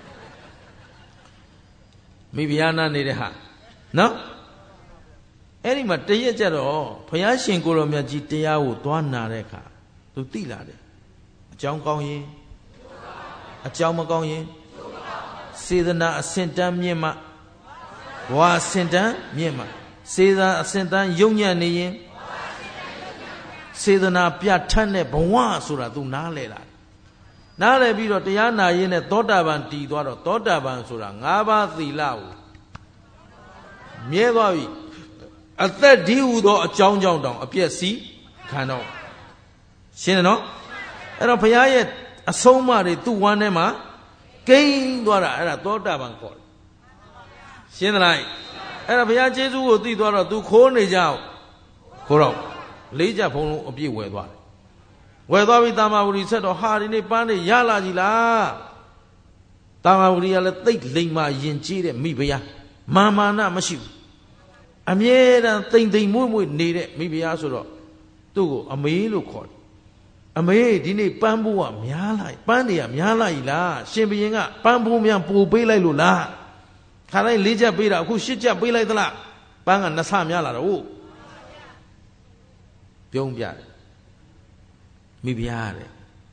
မိဖုရားနာနေတဲ့ဟာနော်အဲ့ဒီမှာတရက်ကြတော့ဘုရားရှင်ကိုရောမြတ်ကြီးတရားကိုသွားနာတဲ့အခါသူသိလာတယ်အကြောင်းကောင်းရင်အကြောင်းမကောင်းရင်စေတနာအစင်တန်းမြင့်မှဘဝအစင်တန်းမြင့်မှစေတနာအစင်တန်းယုံညံ့နေရင်စေတနာပြတ်ထက်တဲ့ဘဝဆိုတာသူနားလဲတာနားလဲပြီးတော့တရားနာရင်းနဲ့သောတာပန်တည်သွားတော့သောတာပန်ဆိုတာ၅ပါးသီလကိုမြဲသွားပြီအသက်ဒီဟူသောအကြောင်းကြောင့်တောင်အပြည့်စီခံတော့ရှင်းတယ်နော်အဲ့တော့ဘုရားရဲ့အဆုံးအမတွေသူ့ဝမ်းထဲမှာကိန်းသွားတာအဲ့ဒါသောတာပန်ခေါ်တယ်ရှင်းသလားအဲ့ဒါဘုရားကျေးဇူးကိုသိသွားတော့ तू ခိုးနေကြခိုးတော့လေးချက်ဖုံးလုံးအပြည့်ဝယ်သွားတယ်ဝယ်သွားပြီးတာမာဝရီဆက်တော့ဟာဒီနေ့ပန်းနေရလာကြည်လားတာမာဝရီကလည်းသိတ်လိမ်မာယဉ်ကျေးတဲ့မိဖုရားမာမာနမရှိဘူးအမြဲတမ်းတိမ်တိမ်မွေ့မွေ့နေတဲ့မိဖုရားဆိုတော့သူ့ကိုအမေလို့ခေါ်တယ်အမေဒီနေ့ပန်းဖို့ကများလာပန်းတွေကများလာ ਈ လားရှင်ဘုရင်ကပန်းဖို့များပို့ပေးလိုက်လို့လားခါတိုင်းလေးချက်ပေးတာအခုရှစ်ချက်ပေးလိုက်သလားပန်းကနှစ်ဆများလာတော့ဟုတ်ပြုံးပြတယ်မိဖုရားတဲ့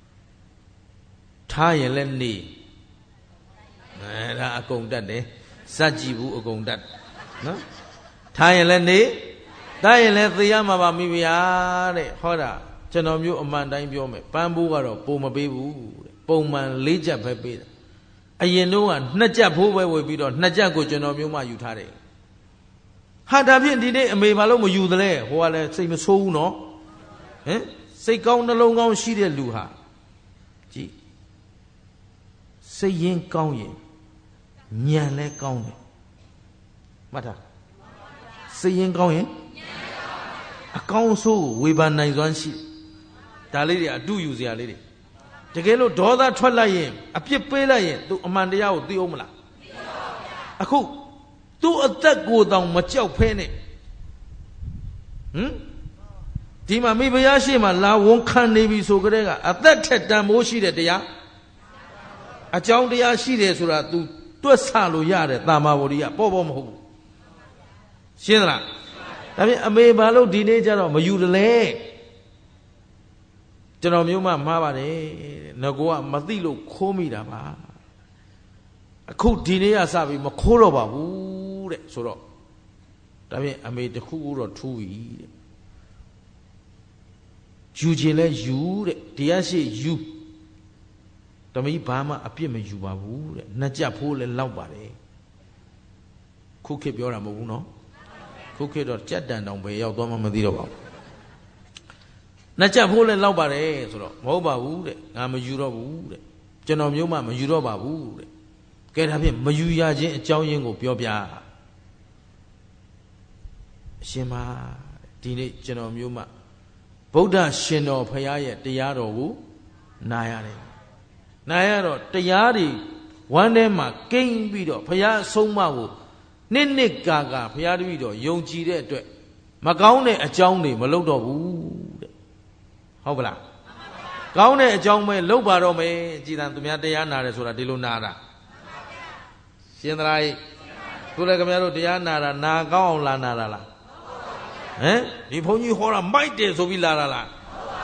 ထားရင်လည်းနေအဲဒါအကုန်တတ်တယ်စัจကြည့်ဘူးအကုန်တတ်နော်ထားရင်လည်းနေတတ်ရင်လည်းသိရမှာပါမိဖုရားတဲ့ဟောတာကျွန်တော်မျိုးအမှန်တိုင်းပြောမယ်ပန်းဘိုးကတော့ပုံမပေးဘူးတဲ့ပုံမှန်လေးချက်ပဲပေးတယ်အရင်တော့ကနှစ်ချက်ဖိုးပဲဝယ်ပြီးတော့နှစ်ချက်ကိုကျွန်တော်မျိုးမှယူထားတယ်ဟာဒါဖြင့်ဒီနေ့အမေဘာလို့မယူသလဲဟိုကလည်းစိတ်မဆိုးဘူးနော်ဟင်စိတ်ကောင်းနှလုံးကောင်းရှိတဲ့လူဟာကြည့်စိတ်ရင်းကောင်းရင်ဉာဏ်လည်းကောင်းတယ်မှတ်ထားစိတ်ရင်းကောင်းရင်အကောင်းဆိုးဝေဖန်နိုင်စွမ်းရှိဒါလေးတွေအတူယူစရာလေးတွေတကယ်လို့ဒေါသထွက်လိုက်ရင်အပြစ်ပေးလိုက်ရင်သူအမှန်တရားကိုသိအောင်မလားအခုသူ့အသက်ကိုယ်တောင်မကြောက်ဖဲနဲ့ဟမ်ဒီမှာမိဖုရားရှိမှလာဝန်ခံနေပြီဆိုကြတဲ့ကအသက်ထက်တန်မိုးရှိတဲ့တရားအကြောင်းတရားရှိတယ်ဆိုတာ तू တွက်ဆလို့ရတယ်တာမာဝရီကပေါ့ပေါ့မဟုတ်ဘူးရှင်းသလားဒါဖြင့်အမေဘာလို့ဒီနေ့ကျတော့မယူတယ်လဲကျွန်တော်မျိုးမှမှားပါတယ်ငကောကမသိလို့ခိုးမိတာပါအခုဒီနေ့ကစပြီးမခိုးတော့ပါဘူးတဲ့ဆိုတော့ဒါဖြင့်အမေတခုခုတော့ထူးပြီတဲ့ယူခြင်းလဲယူတဲ့တရားရှိယူတမီးဘာမှအပြစ်မယူပါဘူးတဲ့နှစ်ကြဖိုးလဲလောက်ပါတယ်ခုခေတ်ပြောတာမဟုတ်ဘူးနော်ခုခေတ်တော့ကြက်တန်တောင်ပဲရောက်သွားမှမသိတော့ပါဘူးနှစ်ကြဖိုးလဲလောက်ပါတယ်ဆိုတော့မဟုတ်ပါဘူးတဲ့ငါမယူတော့ဘူးတဲ့ကျွန်တော်မျိုးမှမယူတော့ပါဘူးတဲ့ကဲဒါဖြင့်မယူရခြင်းအကြောင်းရင်းကိုပြောပြရှင်မဒီနေ့ကျွန်တော်မျိုးမှဗုဒ္ဓရှင်တော်ဖရာရဲ့တရားတော်ကိုနာရတယ်နာရတော့တရားတွေဝမ်းထဲမှာကိန်းပြီးတော့ဖရာအဆုံးအမကိုနှစ်နှစ်ကာကာဖရာတပည့်တော်ယုံကြည်တဲ့အတွက်မကောင်းတဲ့အကြောင်းတွေမလုပ်တော့ဘူးတဲ့ဟုတ်ပလားကောင်းတဲ့အကြောင်းပဲလုပ်ပါတော့မယ်ကြည်တန်သူများတရားနာတယ်ဆိုတာဒီလိုနာတာရှင်းသလားခုလည်းခင်ဗျားတို့တရားနာတာနာကောင်းအောင်လာနာတာလားဟမ်ဒီဘုန်းကြီးဟောတာမိုက်တယ်ဆိုပြီးလာတာလား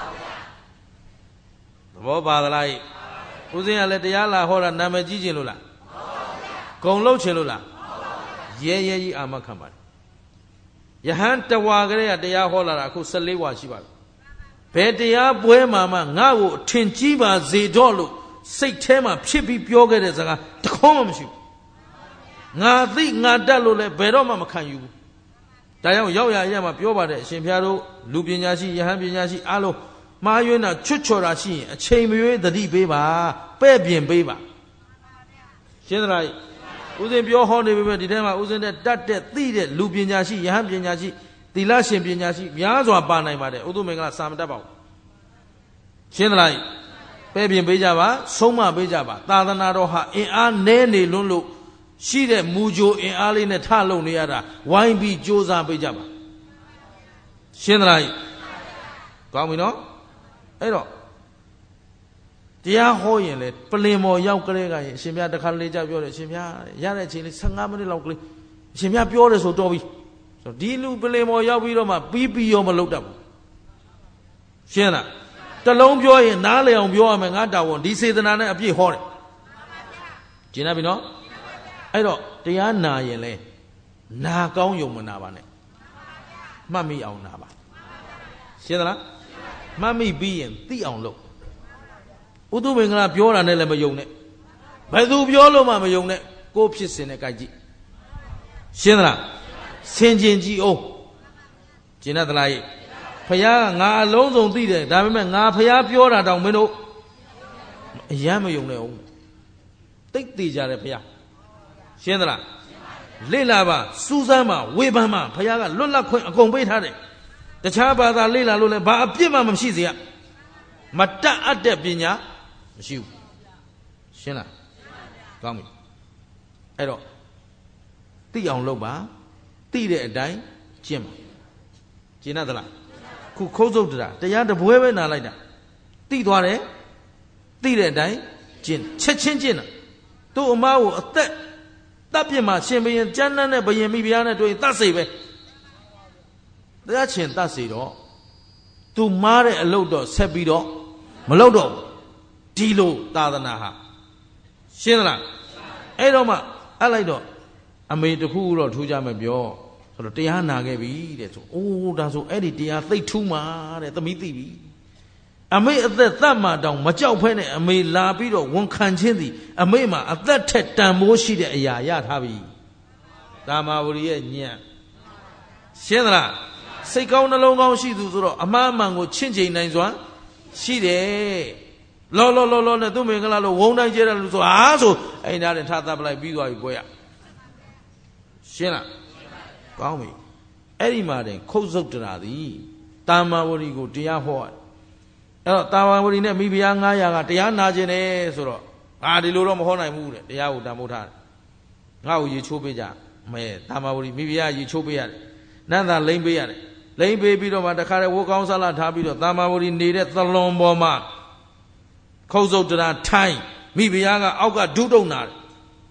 သဘောပါသလားဦးဇင်းကလည်းတရားလာဟောတာနာမည်ကြီးခြင်းလို့လားဂုံလုံးခြင်းလို့လားရဲရဲကြီးအာမခံပါတယ်ယဟန်တဝါကလေးကတရားဟောလာတာအခု十四ဝါရှိပါပြီဘယ်တရားပွဲမှာမှငါ့ကိုအထင်ကြီးပါစေတော့လို့စိတ်ထဲမှာဖြစ်ပြီးပြောခဲ့တဲ့စကားတခေါမှမရှိဘူးငါသိငါတတ်လို့လည်းဘယ်တော့မှမခံယူဘူးဒါကြောင့်ရောက်ရရမှာပြောပါတယ်အရှင်ဘုရားတို့လူပညာရှိယဟန်ပညာရှိအားလုံးမှားယွင်းတာချွတ်ချော်တာရှိရင်အချိန်မရွေးသတိပေးပါပဲ့ပြင်ပေးပါရှင်းသလားဦးဇင်းပြောဟောနေပြီပဲဒီထဲမှာဦးဇင်းတဲ့တတ်တဲ့သိတဲ့လူပညာရှိယဟန်ပညာရှိသီလရှင်ပညာရှိများစွာပါနိုင်ပါတယ်ဥဒုမင်္ဂလာစာမတတ်ပါဘူးရှင်းသလားပဲ့ပြင်ပေးကြပါဆုံးမပေးကြပါသာသနာတော်ဟာအင်အားနည်းနေလွန်းလို့ရှိတဲ့မူကြိုအင်အားလေးနဲ့ထလုံနေရတာဝိုင်းပြီးကြိုးစားပေးကြပါရှင်းသလားကောင်းပြီနော်အဲ့တော့တရားဟောရင်လေပလင်မော်ရောက်ကလေးကရင်အရှင်မြတ်တခါလေးကြပြောတယ်အရှင်မြတ်ရတဲ့အချိန်လေး15မိနစ်လောက်ကလေးအရှင်မြတ်ပြောတယ်ဆိုတော့ပြီဆိုဒီလူပလင်မော်ရောက်ပြီးတော့မှပြီးပြီးရောမလုပ်တတ်ဘူးရှင်းလားတလုံးပြောရင်နားလည်အောင်ပြောရမယ်ငါတာဝန်ဒီစေတနာနဲ့အပြည့်ဟောတယ်ကျင်နေပြီနော်အဲ့တော့တရားနာရင်လေနာကောင်းယုံမနာပါနဲ့မှတ်မိအောင်နာပါရှင်းသလားမှတ်မိပြီးရင်သိအောင်လုပ်ဥဒုမင်္ဂလာပြောတာနဲ့လည်းမယုံနဲ့ဘယ်သူပြောလို့မှမယုံနဲ့ကိုဖြစ်စင်နဲ့ကြိုက်ကြည့်ရှင်းသလားဆင်ကျင်ကြည့်အောင်ကျင်သလားဖယားကငါအလုံးစုံသိတယ်ဒါပေမဲ့ငါဖယားပြောတာတောင်မင်းတို့အယမ်းမယုံနဲ့အောင်တိတ်သေးကြတယ်ဖယားရှင်းသလားလေ့လာပါစူးစမ်းပါဝေဖန်ပါဖယားကလွတ်လပ်ခွင့်အကုန်ပေးထားတယ်တခြားဘာသာလေ့လာလို့လည်းဘာအပြစ်မှမရှိစေရမတတ်အပ်တဲ့ပညာမရှိဘူးရှင်းလားကောင်းပြီအဲ့တော့သိအောင်လုပ်ပါသိတဲ့အတိုင်းကျင့်ပါကျင့်သလားခုခိုးစုပ်တရာတရားတပွဲပဲနာလိုက်တာသိသွားတယ်သိတဲ့အတိုင်းကျင့်ချက်ချင်းကျင့်တာသူ့အမားကိုအသက်တပ်ပြစ်မှာရှင်ဘရင်ကျမ်းနဲ့ဘရင်မိဖုရားနဲ့တွေ့ရင်တတ်စိတ်ပဲတရားချင်းတတ်စိတ်တော့သူမားတဲ့အလုပ်တော့ဆက်ပြီးတော့မလုပ်တော့ဒီလိုသာသနာဟာရှင်းသလားအဲ့တော့မှအဲ့လိုက်တော့အမေတခုတော့ထူးကြမယ်ပြောဆိုတော့တရားနာခဲ့ပြီတဲ့ဆိုအိုးဒါဆိုအဲ့ဒီတရားသိထူးမှာတဲ့သမီးသိပြီအမေအသက်သတ်မှတောင်မကြောက်ဖဲနဲ့အမေလာပြီးတော့ဝန်ခံခြင်းသည်အမေမှာအသက်ထက်တန်ဖိုးရှိတဲ့အရာရထားပြီတာမာဝရီရဲ့ညံ့ရှင်းသလားစိတ်ကောင်းနှလုံးကောင်းရှိသူဆိုတော့အမှားအမှန်ကိုချင့်ချိန်နိုင်စွာရှိတယ်လောလောလောလောနဲ့သူ့မင်္ဂလာလို့ဝုန်းတိုင်းကျဲတယ်လို့ဆိုဟာဆိုအဲ့ဒါနဲ့ထားသပ်ပလိုက်ပြီးသွားပြီပွဲရရှင်းလားကောင်းပြီအဲ့ဒီမှာတင်ခုတ်စုတ်တရာသည်တာမာဝရီကိုတရားဟောအဲ့တော့တာမာဝရီနဲ့မိဖုရား900ကတရားနာခြင်းတယ်ဆိုတော့အာဒီလိုတော့မဟောနိုင်ဘူးတဲ့တရားကိုတန်ဖိုးထားတယ်ငါ့ကိုရေချိုးပေးကြမဲတာမာဝရီမိဖုရားရေချိုးပေးရတယ်နန္တာလိမ့်ပေးရတယ်လိမ့်ပေးပြီးတော့မှတခါတည်းဝတ်ကောင်းစားလာထားပြီးတော့တာမာဝရီနေတဲ့သလွန်ပေါ်မှာခုတ်စုတ်တရာထိုင်းမိဖုရားကအောက်ကဒုတုံနာတယ်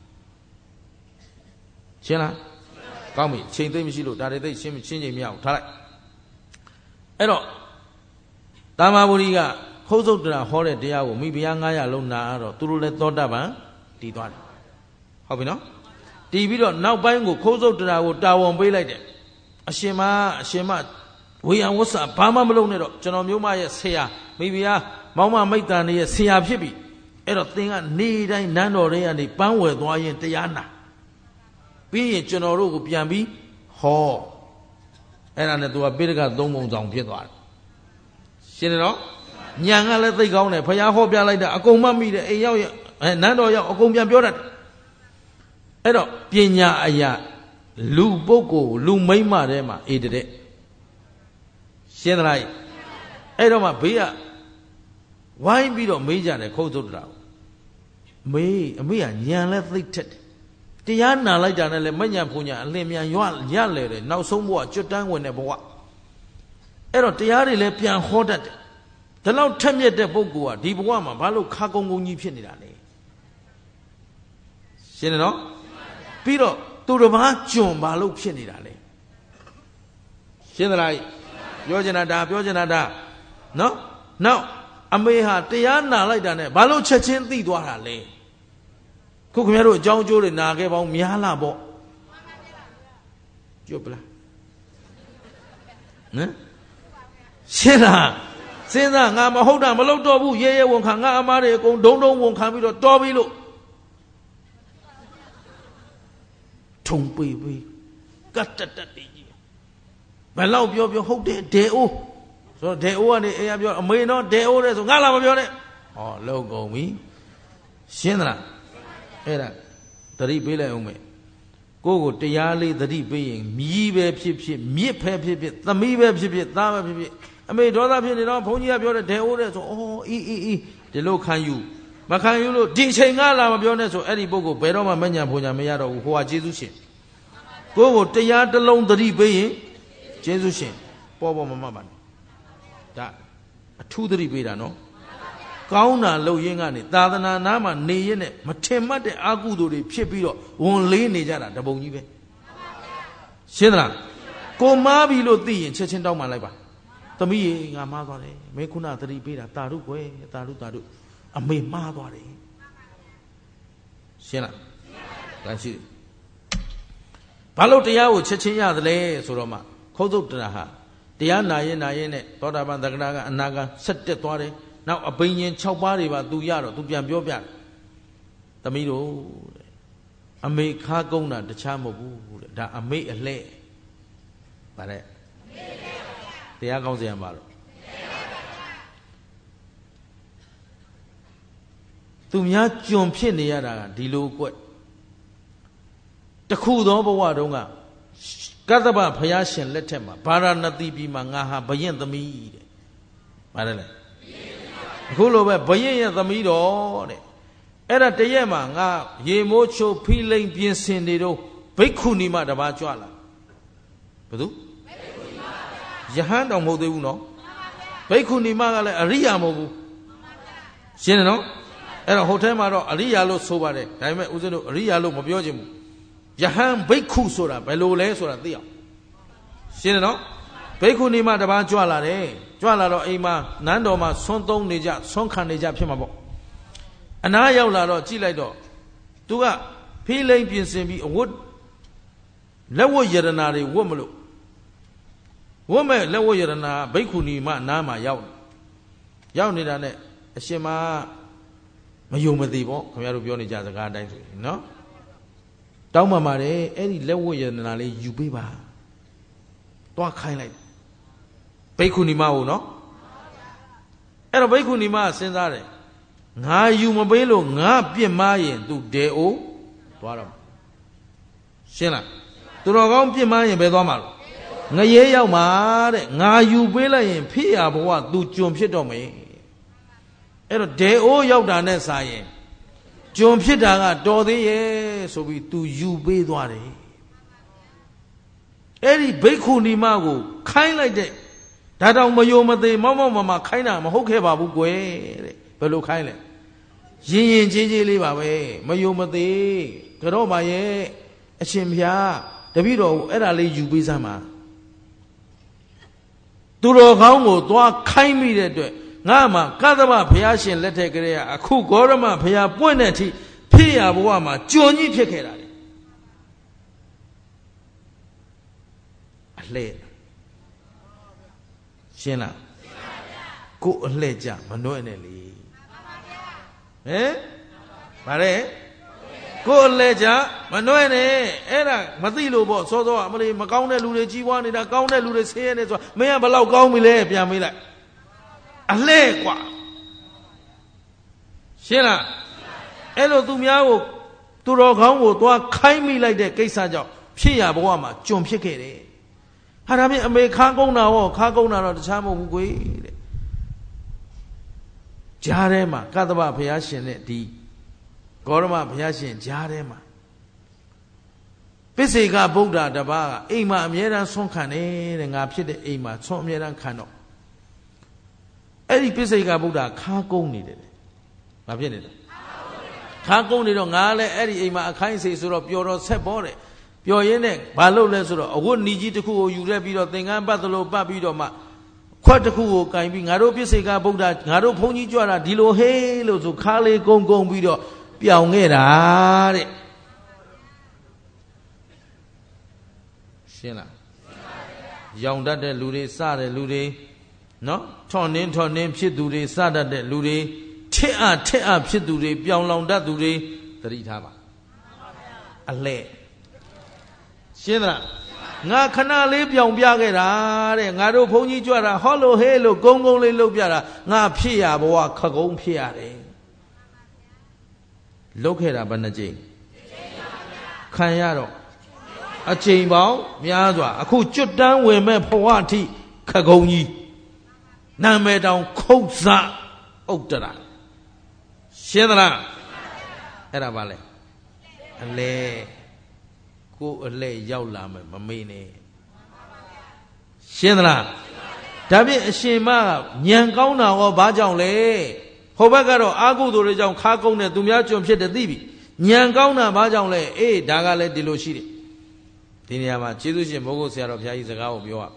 ရှင်းလားကောင်းပြီချိန်သိမ့်မရှိလို့ဒါတွေသိရှင်းရှင်းချိန်မရအောင်ထားလိုက်အဲ့တော့တာမာဝရီကခုတ်စုတ်တရာဟောတဲ့တရားကိုမိဖုရား900လုံးနာတော့သူတို့လည်းသောတာပန်တည်သွားတယ်ဟုတ်ပြီနော်တည်ပြီးတော့နောက်ပိုင်းကိုခုတ်စုတ်တရာကိုတာဝန်ပေးလိုက်တယ်အရှင်မအရှင်မဝေယံဝဆဘာမှမလုပ်နဲ့တော့ကျွန်တော်မျိုးမရဲ့ဆရာမိဖုရားမောင်မမိတ်တန်ရဲ့ဆရာဖြစ်ပြီအဲ့တော့သင်ကနေတိုင်းနန်းတော်တွေကနေပန်းဝယ်သွားရင်တရားနာပြီးရင်ကျွန်တော်တို့ကိုပြန်ပြီးဟောအဲ့ဒါနဲ့သူကပိဋကသုံးပုံဆောင်ဖြစ်သွားတယ်ရှင်းတယ်နော်ညံကလည်းသိကောင်းတယ်ဘုရားဟောပြလိုက်တာအကုန်မှတ်မိတယ်အိမ်ရောက်ရနန်းတော်ရောက်အကုန်ပြန်ပြောတတ်တယ်အဲ့တော့ပညာအရာလူပုဂ္ဂိုလ်လူမိမ့်မထဲမှာအေးတဲ့ရှင်းသလားအဲ့တော့မှဘေးကဝိုင်းပြီးတော့မေးကြတယ်ခုတ်သုတ္တရာမေးအမေကညံလဲသိထက်တယ်တရားနာလိုက်တာနဲ့လည်းမညံဖုန်ညာအလင်းမြန်ရွရလဲတယ်နောက်ဆုံးဘဝကျွတ်တန်းဝင်တဲ့ဘဝအဲ့တော့တရားတွေလည်းပြန်ဟောတတ်တယ်ဒါလောက်ထက်မြက်တဲ့ပုဂ္ဂိုလ်ကဒီဘဝမှာဘာလို့ခါကုန်းကုန်းကြီးဖြစ်နေတာလဲရှင်းတယ်နော်ပြီးတော့သူတစ်ပါးကျွန်ဘာလို့ဖြစ်နေတာလဲရှင်းသလားပြောချင်တာဒါပြောချင်တာဒါနော်နောက်အမေဟာတရားနာလိုက်တာနဲ့ဘာလို့ချက်ချင်းသိသွားတာလဲခုခင်ဗျားတို့အကြောင်းကျိုးတွေနာခဲ့ပေါင်းများလားပေါ့ကြွပလားနော်ရှင်းလားစဉ်းစားငါမဟုတ်တာမလုပ်တော့ဘူးရဲရဲဝန်ခံငါအမားတွေအကုန်ဒုံဒုံဝန်ခံပြီးတော့တော်ပြီလို့ထုံပေပေကတ်တတ်တတ်ကြီးဘယ်လောက်ပြောပြောဟုတ်တယ်ဒေအိုးဆိုတော့ဒေအိုးကနေအေးရပြောအမေနော်ဒေအိုးတဲ့ဆိုငါလာမပြောနဲ့ဟောလုံကုန်ပြီရှင်းသလားအဲ့ဒါသတိပေးလိုက်အောင်မယ်ကိုယ့်ကိုတရားလေးသတိပေးရင်မြည်ပဲဖြစ်ဖြစ်မြစ်ပဲဖြစ်ဖြစ်သမီးပဲဖြစ်ဖြစ်သားပဲဖြစ်ဖြစ်အမေဒေါသဖြစ်နေတော့ဘုန်းကြီးကပြောတယ်ဒေအိုးတဲ့ဆိုအော်အီးအီးအီးဒီလိုခံယူမခံယူလို့ဒီချိန်ကလာမပြောနဲ့ဆိုအဲ့ဒီပုဂ္ဂိုလ်ဘယ်တော့မှမညံဖုန်ညာမရတော့ဘူးဟိုကကျေးဇူးရှင်ကိုယ့်ကိုတရားတစ်လုံးသတိပေးရင်ကျေးဇူးရှင်ပေါ်ပေါ်မမပါနဲ့ဒါအထူးသတိပေးတာနော်ကောင်းတာလုပ်ရင်းကနေသာသနာနာမှာနေရင်းနဲ့မထင်မှတ်တဲ့အာကုသိုလ်တွေဖြစ်ပြီးတော့ဝန်လေးနေကြတာတပုံကြီးပဲရှင်းသလားကိုမားပြီလို့သိရင်ချက်ချင်းတောင်းမှလိုက်ပါသမီးရေငါမားသွားတယ်မင်းခုနသတိပေးတာတာရုကွယ်တာရုတာရုအမေမားသွားတယ်ရှင်းလားဒါရှိဘာလို့တရားကိုချက်ချင်းရသလဲဆိုတော့မှခုတ်သုတ္တရာဟာတရားနာရင်နာရင်နဲ့သောတာပန်သက္ကရာကအနာဂံဆက်တက်သွားတယ်နောက်အဘိညာဉ်၆ပါးတွေပါသူရတော့သူပြန်ပြောပြတယ်သမီးတို့အမေခါကုန်းတာတခြားမဟုတ်ဘူးတဲ့ဒါအမေအလှဲ့ဗါတဲ့တရားကောင်းစရာမလို့သူများကျွန်ဖြစ်နေရတာကဒီလိုကွတခုသောဘဝတုန်းကကတ္တဗဘုရားရှင်လက်ထက်မှာဗာရာဏသီပြည်မှာငါဟာဘယင့်သမီးတဲ့ဗါတယ်လေအခုလိုပဲဘယင့်ရဲ့သမီးတော်တဲ့အဲ့ဒါတရက်မှာငါရေမိုးချိုဖိလိန်ပြင်ဆင်နေတော့ဘိက္ခုနီမတပါးကြွလာဘယ်သူယဟန်တော်မဟုတ်သေးဘူးနော်ဘိက္ခုနီမကလည်းအရိယာမဟုတ်ဘူးရှင်းတယ်နော်အဲ့တော့ဟိုထဲမှာတော့အရိယာလို့ဆိုပါတယ်ဒါပေမဲ့ဦးဇင်းတို့အရိယာလို့မပြောချင်ဘူးယဟန်ဘိက္ခုဆိုတာဘယ်လိုလဲဆိုတာသိအောင်ရှင်းတယ်နော်ဘိက္ခုနီမတပါးကြွလာတယ်ကြွလာတော့အိမ်မှာနန်းတော်မှာဆွန်းသုံးနေကြဆွန်းခံနေကြဖြစ်မှာပေါ့အနားရောက်လာတော့ကြည့်လိုက်တော့သူကဖိလိန်ပြင်ဆင်ပြီးအဝတ်လက်ဝတ်ယရနာတွေဝတ်မလို့ဝတ်မဲ့လက်ဝတ်ယရနာဘိက္ခုနီမနားမှာရောက်ရောက်နေတာနဲ့အရှင်မမယုံမသိပေါ့ခင်ဗျားတို့ပြောနေကြစကားအတိုင်းဆိုရင်နော်တောင်းပန်ပါတယ်အဲ့ဒီလက်ဝတ်ယရနာလေးယူပေးပါတွားခိုင်းလိုက်ဘိက္ခုနီမဟုတ်နော်အဲ့တော့ဘိက္ခုနီမစဉ်းစားတယ်ငါယူမပေးလို့ငါပြစ်မှားရင်သူဒေအိုသွားတော့ရှင်းလားသူတော်ကောင်းပြစ်မှားရင်ဘယ်သွားမှာလဲငရဲရောက်မှာတဲ့ငါယူပေးလိုက်ရင်ဖြစ်ရဘဝသူကျွန်ဖြစ်တော့မယ်အဲ့တော့ဒေအိုရောက်တာနဲ့စာရင်ကျွန်ဖြစ်တာကတော်သေးရဲ့ဆိုပြီးသူယူပေးသွားတယ်အဲ့ဒီဘိက္ခုနီမကိုခိုင်းလိုက်တဲ့ဒါတောင်မယုံမသိမောက်မောက်မမခိုင်းတာမဟုတ်ခဲ့ပါဘူးကွယ်တဲ့ဘယ်လိုခိုင်းလဲရင်ရင်ကြီးကြီးလေးပါပဲမယုံမသိကြောပါရဲ့အရှင်ဘုရားတပည့်တော်ကိုအဲ့ဒါလေးယူပေးစမ်းပါသူတော်ကောင်းကိုသွားခိုင်းမိတဲ့အတွက်ငါမှကသဗ္ဗဘုရားရှင်လက်ထက်ကလေးကအခုဂေါရမဘုရားပွင့်တဲ့အထိဖြစ်ရဘဝမှာကျွန်ကြီးဖြစ်ခဲ့တာလေအလှဲ့ရှင်းလားကိုအလှဲ့ကြမနှွဲ့နဲ့လေဟမ်ဗါတဲ့ကိုအလှဲ့ကြမနှွဲ့နဲ့အဲ့ဒါမသိလို့ပေါ့စောစောအမလေးမကောင်းတဲ့လူတွေကြီးပွားနေတာကောင်းတဲ့လူတွေဆင်းရဲနေဆိုတာမင်းကဘလောက်ကောင်းပြီလဲပြန်မေးလိုက်အလှဲ့กว่าရှင်းလားအဲ့လိုသူများကိုသူတော်ကောင်းကိုသွားခိုင်းမိလိုက်တဲ့ကိစ္စကြောင့်ဖြစ်ရဘဝမှာကျွန်ဖြစ်ခဲ့တယ်ဟာဒါပြင်အမေခါကုန်းတာဟောခါကုန်းတာတော့တခြားမဟုတ်ဘူးကွယ်တဲ့ကြားထဲမှာကတ္တဗဘုရားရှင်နဲ့ဒီဂေါရမဘုရားရှင်ကြားထဲမှာပိစေကဗုဒ္ဓတပါးကအိမ်မှာအမြဲတမ်းဆွန့်ခံတယ်တဲ့ငါဖြစ်တဲ့အိမ်မှာဆွန့်အမြဲတမ်းခံတော့အဲ့ဒီပိစေကဗုဒ္ဓခါကုန်းနေတယ်ဘာဖြစ်နေလဲခါကုန်းနေတော့ငါလည်းအဲ့ဒီအိမ်မှာအခိုင်းအစေဆိုတော့ပျော်တော့ဆက်ပေါ်တယ်ပျော်ရင်းနဲ့ဘာလုပ်လဲဆိုတော့အဝတ်နီကြီးတစ်ခုကိုယူရက်ပြီးတော့သင်္ကန်းပတ်သလိုပတ်ပြီးတော့မှခွက်တစ်ခုကိုကင်ပြီးငါတို့ပိစေကဗုဒ္ဓငါတို့ဘုန်းကြီးကြွတာဒီလိုဟေးလို့ဆိုခါလေးကုန်းကုန်းပြီးတော့ပြောင်းခဲ့တာတဲ့ရှင်းလားရောင်တတ်တဲ့လူတွေစတဲ့လူတွေနော်ထွန်နှင်းထွန်နှင်းဖြစ်သူတွေစတတ်တဲ့လူတွေထစ်အထစ်အဖြစ်သူတွေပြောင်းလောင်တတ်သူတွေသတိထားပါအလှဲ့ရှင်းသလားငါခဏလေးပြောင်းပြခဲ့တာတဲ့ငါတို့ဘုန်းကြီးကြွတာဟောလို့ဟဲလို့ဂုံဂုံလေးလှုပ်ပြတာငါဖြစ်ရဘဝခကုံးဖြစ်ရတယ်လှုပ်ခဲ့တာဘယ်နှကြိမ်ခံရတော့အချိန်ပေါင်းများစွာအခုကျွတ်တန်းဝင်မဲ့ဘဝအထိခကုံးကြီးနာမည်တောင်ခုတ်စဥတ္တရာရှင်းသလားအဲ့ဒါပါလေအလဲကိုအလဲရောက်လာမယ်မမေ့နဲ့ရှင်းသလားဒါဖြင့်အရှင်မညံကောင်းတာဟောဘာကြောင့်လဲဟိုဘက်ကတော့အာဟုသူတွေကြောင့်ခါကုန်းတဲ့သူများကျွန်ဖြစ်တဲ့သိပြီညံကောင်းတာဘာကြောင့်လဲအေးဒါကလည်းဒီလိုရှိတယ်ဒီနေရာမှာကျေးဇူးရှင်မိုးကုတ်ဆရာတော်ဘုရားကြီးစကားကိုပြောရ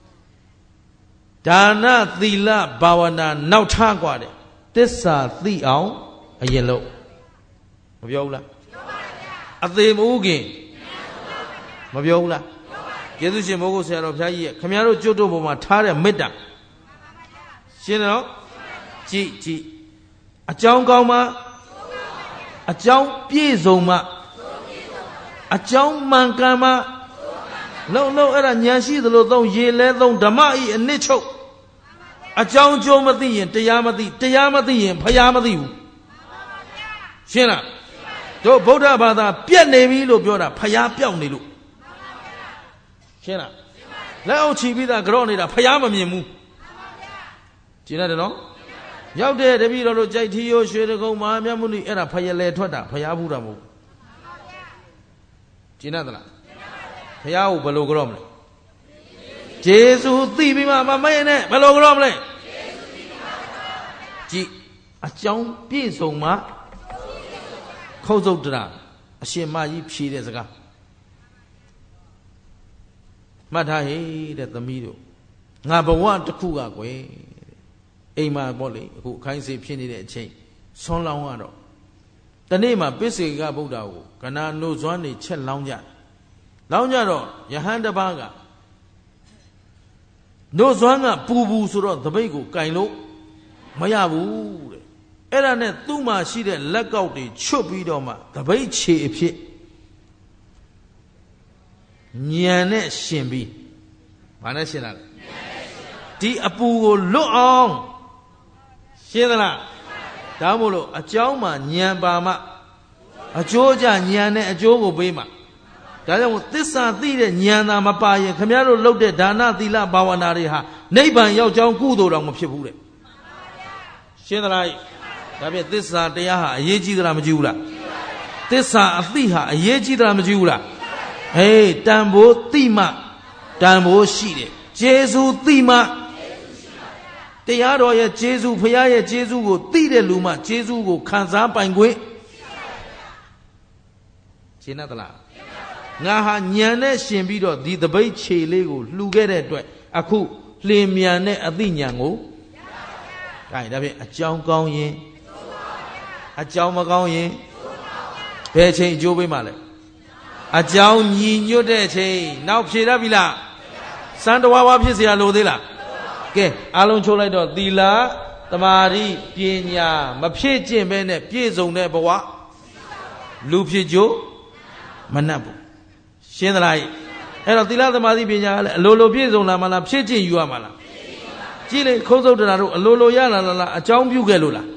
ဒါနသီလဘာဝနာနောက်ထားกว่าတဲ့သစ္စာသိအောင်အရင်လို့မပြောဘူးလားပြောပါဗျာအသေးမဟုတ်ခင်မပြောဘူးလားကျေးဇူးရှင်မိုးကုတ်ဆရာတော်ဘုရားကြီးရဲ့ခင်ဗျားတို့ကျွတ်တို့ပေါ်မှာထားတဲ့မေတ္တာရှင်းတော့ကြည်ကြည်အကြောင်းကောင်းမှအကြောင်းပြည့်စုံမှအကြောင်းမှန်ကန်မှလုံးလုံးအဲ့ဒါဉာဏ်ရှိသလိုသုံးရေလဲသုံးဓမ္မဤအနစ်ချုပ်အကြောင်းကျိုးမသိရင်တရားမသိတရားမသိရင်ဖျားမသိဘူးရှင်းလားတို့ဗုဒ္ဓဘာသာပြက်နေပြီလို့ပြောတာဖျားပြောက်နေလို့ရှင်းလားလက်အောက်ချီပြီးသားကြော့နေတာဖျားမမြင်ဘူးရှင်းတယ်နော်ရောက်တဲ့တပည့်တော်တို့ကြိုက်ထီရိုးရွှေတကုံမဟာမြတ်မုနိအဲ့ဒါဖျားလဲထွက်တာဖျားဘူးတာမဟုတ်ရှင်းတယ်သလားဖျားကိုဘယ်လိုကြော့မလဲဂျေဇုသိပြီးမှမမေ့နဲ့ဘယ်လိုကြော့မလဲကြည်အကြောင်းပြည့်စုံမှခုတ်စုတ်တရာအရှင်မကြီးဖြေတဲ့စကားမှတ်ထားဟေ့တဲ့သမီးတို့ငါဘဝတစ်ခုကကွယ်အိမ်မှာပေါ့လေအခုအခိုင်းစေဖြစ်နေတဲ့အချိန်ဆွမ်းလောင်းကတော့တနေ့မှာပစ္စေကဗုဒ္ဓကိုကနာနို့ဇွမ်းနေချက်လောင်းကြလောင်းကြတော့ယဟန်တစ်ပါးကနို့ဇွမ်းကပူပူဆိုတော့သပိတ်ကိုကင်လို့မရဘူးတဲ့အဲ့ဒါနဲ့သူ့မှာရှိတဲ့လက်ကောက်တွေချွတ်ပြီးတော့မှသပိတ်ခြေအဖြစ်ညံနဲ့ရှင်ပြီးဘာနဲ့ရှင်တာလဲဒီအပူကိုလွတ်အောင်ရှင်းသလားဒါမို့လို့အကြောင်းမှာညံပါမှအကျိုးကြညံနဲ့အကျိုးကိုပေးမှဒါကြောင့်သစ္စာသိတဲ့ဉာဏ်သာမပါရင်ခင်ဗျားတို့လုပ်တဲ့ဒါနသီလဘာဝနာတွေဟာနိဗ္ဗာန်ရောက်ကြောင်းကုသိုလ်တော်မဖြစ်ဘူးတဲ့ရှင်းသလားဒါဖြင့်သစ္စာတရားဟာအရေးကြီးသလားမကြီးဘူးလားသစ္စာအသိဟာအရေးကြီးသလားမကြီးဘူးလားဟေးတန်ဖိုးသိမှတန်ဖိုးရှိတယ်ကျေးဇူးသိမှတရားတော်ရဲ့ကျေးဇူးဘုရားရဲ့ကျေးဇူးကိုသိတဲ့လူမှကျေးဇူးကိုခံစားပိုင်ခွင့်ရှင်းသလားငါဟာညံနဲ့ရှင်ပြီးတော့ဒီတပိတ်ခြေလေးကိုလှူခဲ့တဲ့အတွက်အခုလင်းမြန်တဲ့အသိဉာဏ်ကိုဒါဒါဖြင့်အကြောင်းကောင်းရင်အကြောင်းမကောင်းရင်ဘယ်ချိန်အကျိုးပေးမှလဲအကြောင်းညီညွတ်တဲ့ချိန်နောက်ဖြေတတ်ပြီလားစံတဝါဝါဖြစ်เสียလို့သေးလားကဲအားလုံးချိုးလိုက်တော့သီလသမာဓိပညာမဖြစ်ကျင့်ပဲနဲ့ပြည့်စုံတဲ့ဘဝလူဖြစ်ကြမနှက်ဘူးရှင်းသလားအဲ့တော့သီလသမာဓိပညာကလည်းအလိုလိုပြည့်စုံလာမှလားဖြစ်ချင်းယူရမှာလားကြည့်လေခုံးစုပ်တရာတို့အလိုလိုရလာလားအကြောင်းပြုခဲ့လို့လား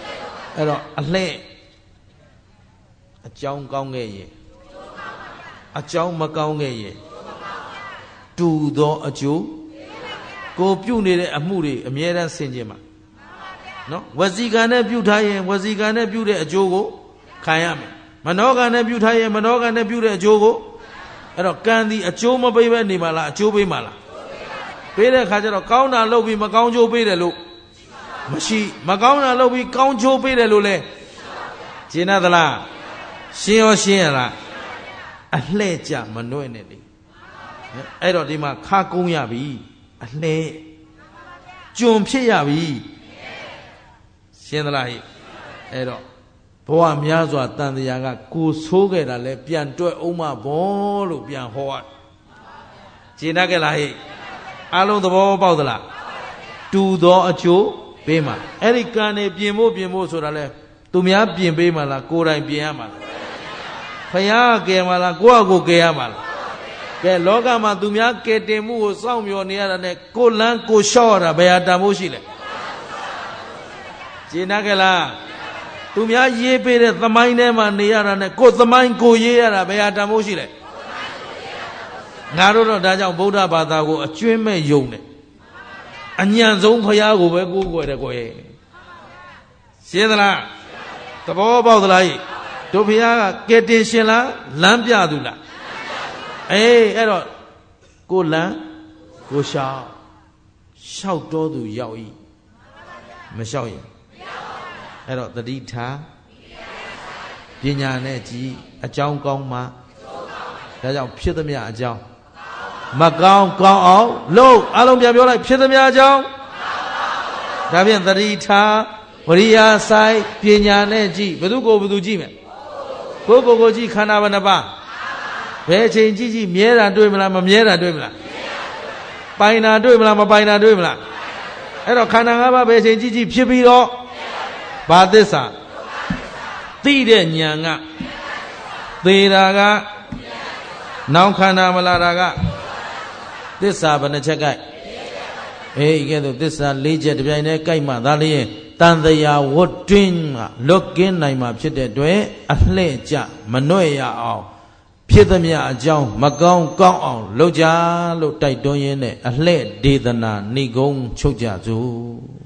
အဲ့တော့အလှဲ့အကြောင်းကောင်းခဲ့ရင်အကြောင်းမကောင်းခဲ့ရင်တူသောအကျိုးကိုပြုနေတဲ့အမှုတွေအမြဲတမ်းဆင်ခြင်မှာနော်ဝစီကံနဲ့ပြုထားရင်ဝစီကံနဲ့ပြုတဲ့အကျိုးကိုခံရမယ်မနောကံနဲ့ပြုထားရင်မနောကံနဲ့ပြုတဲ့အကျိုးကိုအဲ့တော့ကံဒီအကျိုးမပေးဘဲနေမှာလားအကျိုးပေးမှာလားပေးတဲ့အခါကျတော့ကောင်းတာလုပ်ပြီးမကောင်းကျိုးပေးတယ်လို့မရှိမကောင်းတာလုပ်ပြီးကောင်းကျိုးပေးတယ်လို့လဲရှင်းသလားရှင်းရောရှင်းရလားအလှဲ့ကြမနှွဲ့နဲ့လေအဲ့တော့ဒီမှာခါကုန်းရပြီအလှဲ့ကျွန်ဖြစ်ရပြီရှင်းသလားဟိအဲ့တော့ဘဝများစွာတန်တရားကကိုဆိုးခဲ့တာလဲပြန်တွဲအောင်မဘောလို့ပြန်ဟောရရှင်းတတ်ကြလားဟိအားလုံးသဘောပေါက်သလားတူသောအကျိုးပေးမှာအဲ့ဒီကံနေပြင်ဖို့ပြင်ဖို့ဆိုတာလဲသူများပြင်ပေးမှာလားကိုယ်တိုင်ပြင်ရမှာလားဖယားကယ်မှာလားကိုယ့်အကိုကယ်ရမှာလားကဲလောကမှာသူများကယ်တင်မှုကိုစောင့်မျှော်နေရတာနဲ့ကိုလန်းကိုလျှော့ရတာဘယ်ဟာတန်ဖို့ရှိလဲရှင်းတတ်ကြလားသူများရေးပေးတဲ့သမိုင်းထဲမှာနေရတာနဲ့ကိုယ်သမိုင်းကိုရေးရတာဘယ်ဟာတန်ဖို့ရှိလဲငါတို့တော့ဒါကြောင့်ဗုဒ္ဓဘာသာကိုအကျွင်းမဲ့ယုံတယ်အညံဆုံးဖယားကိုပဲကိုးကွယ်တယ်ကိုယ်ရှင်းသလားသဘောပေါက်သလားတို့ဖယားကကယ်တင်ရှင်လားလမ်းပြသူလားအေးအဲ့တော့ကိုလမ်းကိုရှောက်ရှောက်တော်သူရောက်ဤမရှောက်ရင်အဲ့တော့တတိထားပညာနဲ့ကြည်အကြောင်းကောင်းမှဒါကြောင့်ဖြစ်သမျှအကြောင်းမကောင်းကောင်းအောင်လို့အလုံးပြန်ပြောလိုက်ဖြစ်သမျှအကြောင်းဒါဖြင့်တတိထားဝရိယဆိုင်ပညာနဲ့ကြည်ဘယ်သူကိုဘယ်သူကြည့်မယ်ကိုကိုကိုကြည့်ခန္ဓာဘယ်နှပါဘယ်ချိန်ကြည့်ကြည့်မြဲတာတွေ့မလားမမြဲတာတွေ့မလားပိုင်တာတွေ့မလားမပိုင်တာတွေ့မလားအဲ့တော့ခန္ဓာ၅ပါးဘယ်ချိန်ကြည့်ကြည့်ဖြစ်ပြီးတော့ဘာသစ္စာသိတဲ့ဉာဏ်ကသေတာကနောင်ခန္ဓာမလာတာကသစ္စာဘယ်နှချက်ကြိုက်အေးကဲတော့သစ္စာ၄ချက်တပြိုင်တည်းကြိုက်မှဒါလည်းရင်တန်တရားဝတ်တွင်းကလွတ်ကင်းနိုင်မှာဖြစ်တဲ့အတွက်အလှဲ့ကြမနှွဲ့ရအောင်ဖြစ်သမျှအကြောင်းမကောင်းကောင်းအောင်လုပ်ကြလို့တိုက်တွန်းရင်းနဲ့အလှဲ့ဒေသနာဏိဂုံးချုပ်ကြစို့